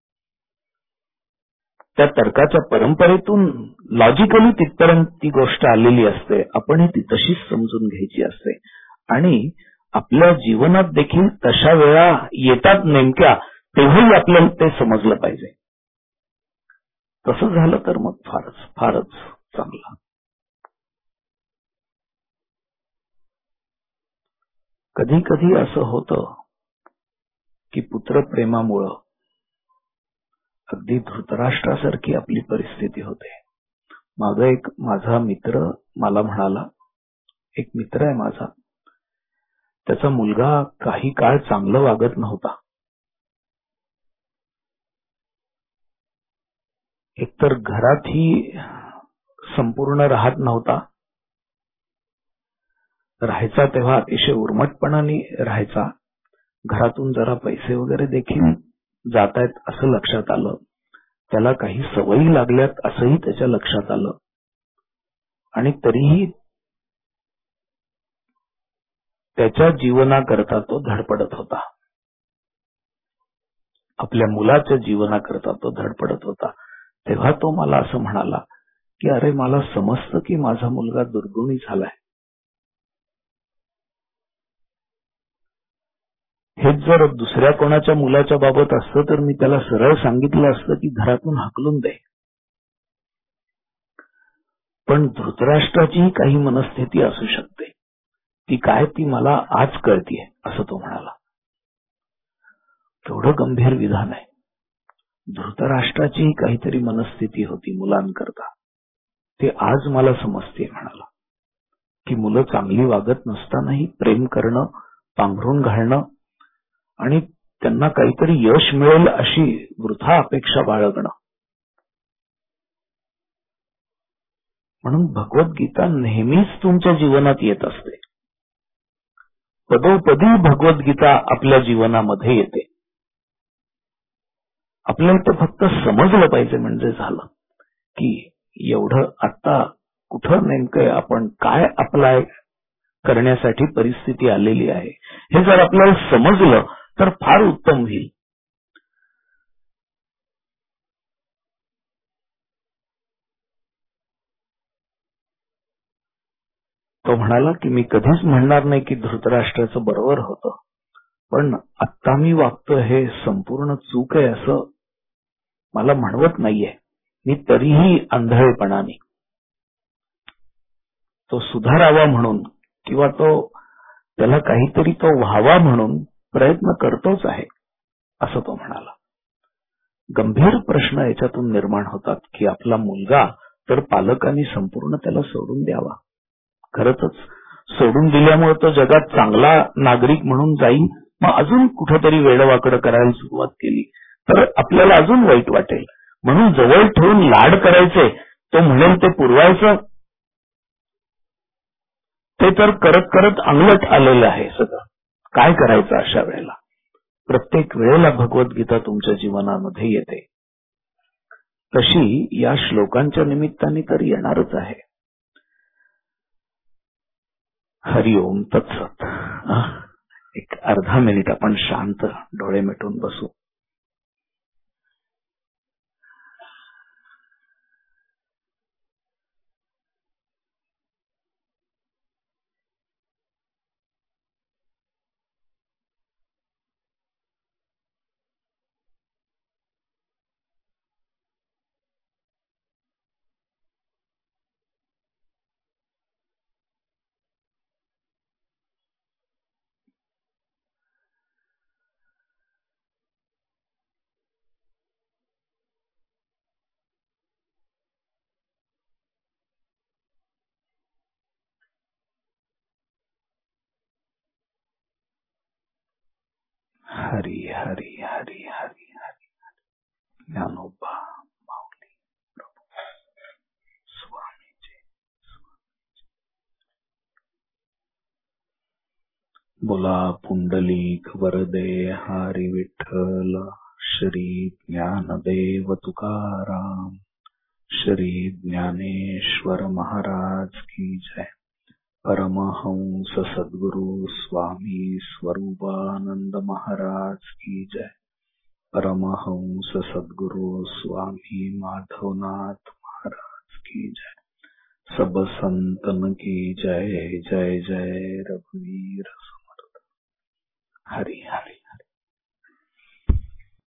Speaker 4: त्या तर्काच्या परंपरेतून लॉजिकली तिथपर्यंत ती गोष्ट आलेली असते. आपण ती तशीच समजून घ्यायची असते आणि आपल्या जीवनात देखील तशा वेळा येतात नेमक्या, तेव्हाही आपल्याला ते समजलं पाहिजे. तसं झालं तर मग फारच फारच चांगलं. कधी कधी असं होतं की पुत्रप्रेमामुळं अगदी धृतराष्ट्रासारखी आपली परिस्थिती होते. मागं एक माझा मित्र मला म्हणाला, एक मित्र आहे माझा, त्याचा मुलगा काही काळ चांगलं वागत नव्हता. एकतर घरातही संपूर्ण राहत नव्हता, राहायचा तेव्हा अतिशय उर्मटपणाने राहायचा. घरातून जरा पैसे वगैरे देखील जात आहेत असं लक्षात आलं. त्याला काही सवयी लागल्यात असंही त्याच्या लक्षात आलं आणि तरीही त्याच्या जीवनाकरता तो धडपडत होता. आपल्या मुलाच्या जीवनाकरता तो धडपडत होता. तेव्हा तो मला असं म्हणाला की अरे, मला समजतं की माझा मुलगा दुर्गुणी झालाय. हेच जर दुसऱ्या कोणाच्या मुलाच्या बाबत असतं तर मी त्याला सरळ सांगितलं असतं की घरातून हाकलून दे. पण धृतराष्ट्राचीही काही मनस्थिती असू शकते. ती काय ती मला आज कळतीये असं तो म्हणाला. केवढं गंभीर विधान आहे. धृतराष्ट्राचीही काहीतरी मनस्थिती होती मुलांकरता, ते आज मला समजते म्हणाला. की मुलं चांगली वागत नसतानाही प्रेम करणं, पांघरून घालणं आणि त्यांना काहीतरी यश मिळेल अशी वृथा अपेक्षा बाळगणं. म्हणून भगवद्गीता नेहमीच तुमच्या जीवनात येत असते. पदोपदी भगवद्गीता आपल्या जीवनामध्ये येते. आपल्याला ते फक्त समजलं पाहिजे म्हणजे झालं. की एवढं आता कुठं नेमकं आपण काय अप्लाय करण्यासाठी परिस्थिती आलेली आहे हे जर आपल्याला समजलं तर फार उत्तम होईल. तो म्हणाला की मी कधीच म्हणणार नाही की धृतराष्ट्राचं बरोबर होतं, पण आत्ता मी वागतो हे संपूर्ण चूक आहे असं मला म्हणवत नाहीये. मी तरीही आंधळेपणाने तो सुधारावा म्हणून किंवा तो त्याला काहीतरी तो व्हावा म्हणून प्रयत्न करतोच आहे असं तो म्हणाला. गंभीर प्रश्न याच्यातून निर्माण होतात की आपला मुलगा तर पालकांनी संपूर्ण त्याला सोडून द्यावा. खरंच सोडून दिल्यामुळे तो जगात चांगला नागरिक म्हणून जाईल, मग अजून कुठेतरी वेडवाकडं करायला सुरुवात केली तर आपल्याला अजून वाईट वाटेल. म्हणून जवळ ठेवून लाड करायचे, तो म्हणेल ते पुरवायचं, ते तर करत करत अंगलट आलेलं आहे सगळं. काय करायचं अशा वेळेला? प्रत्येक वेळेला भगवद्गीता तुमच्या जीवनामध्ये येते, तशी या श्लोकांच्या निमित्ताने तर येणारच आहे. हरिओम तत्सत. एक अर्धा मिनिट आपण शांत डोळे मिटून बसू. हरी हरी हरी हरी हरी ज्ञानोबा माऊली प्रभू स्वामीजी. बोला पुंडलिक वरदे हरी विठ्ठल, श्री ज्ञानदेव तुकाराम, श्री ज्ञानेश्वर महाराज की जय. परमहंस सद्गुरु स्वामी स्वरूपानंद महाराज की जय. परमहंस सद्गुरु स्वामी माधवनाथ महाराज की जय. सब संतन की जय. जय जय रघुवीर समर्थ. हरि हरि.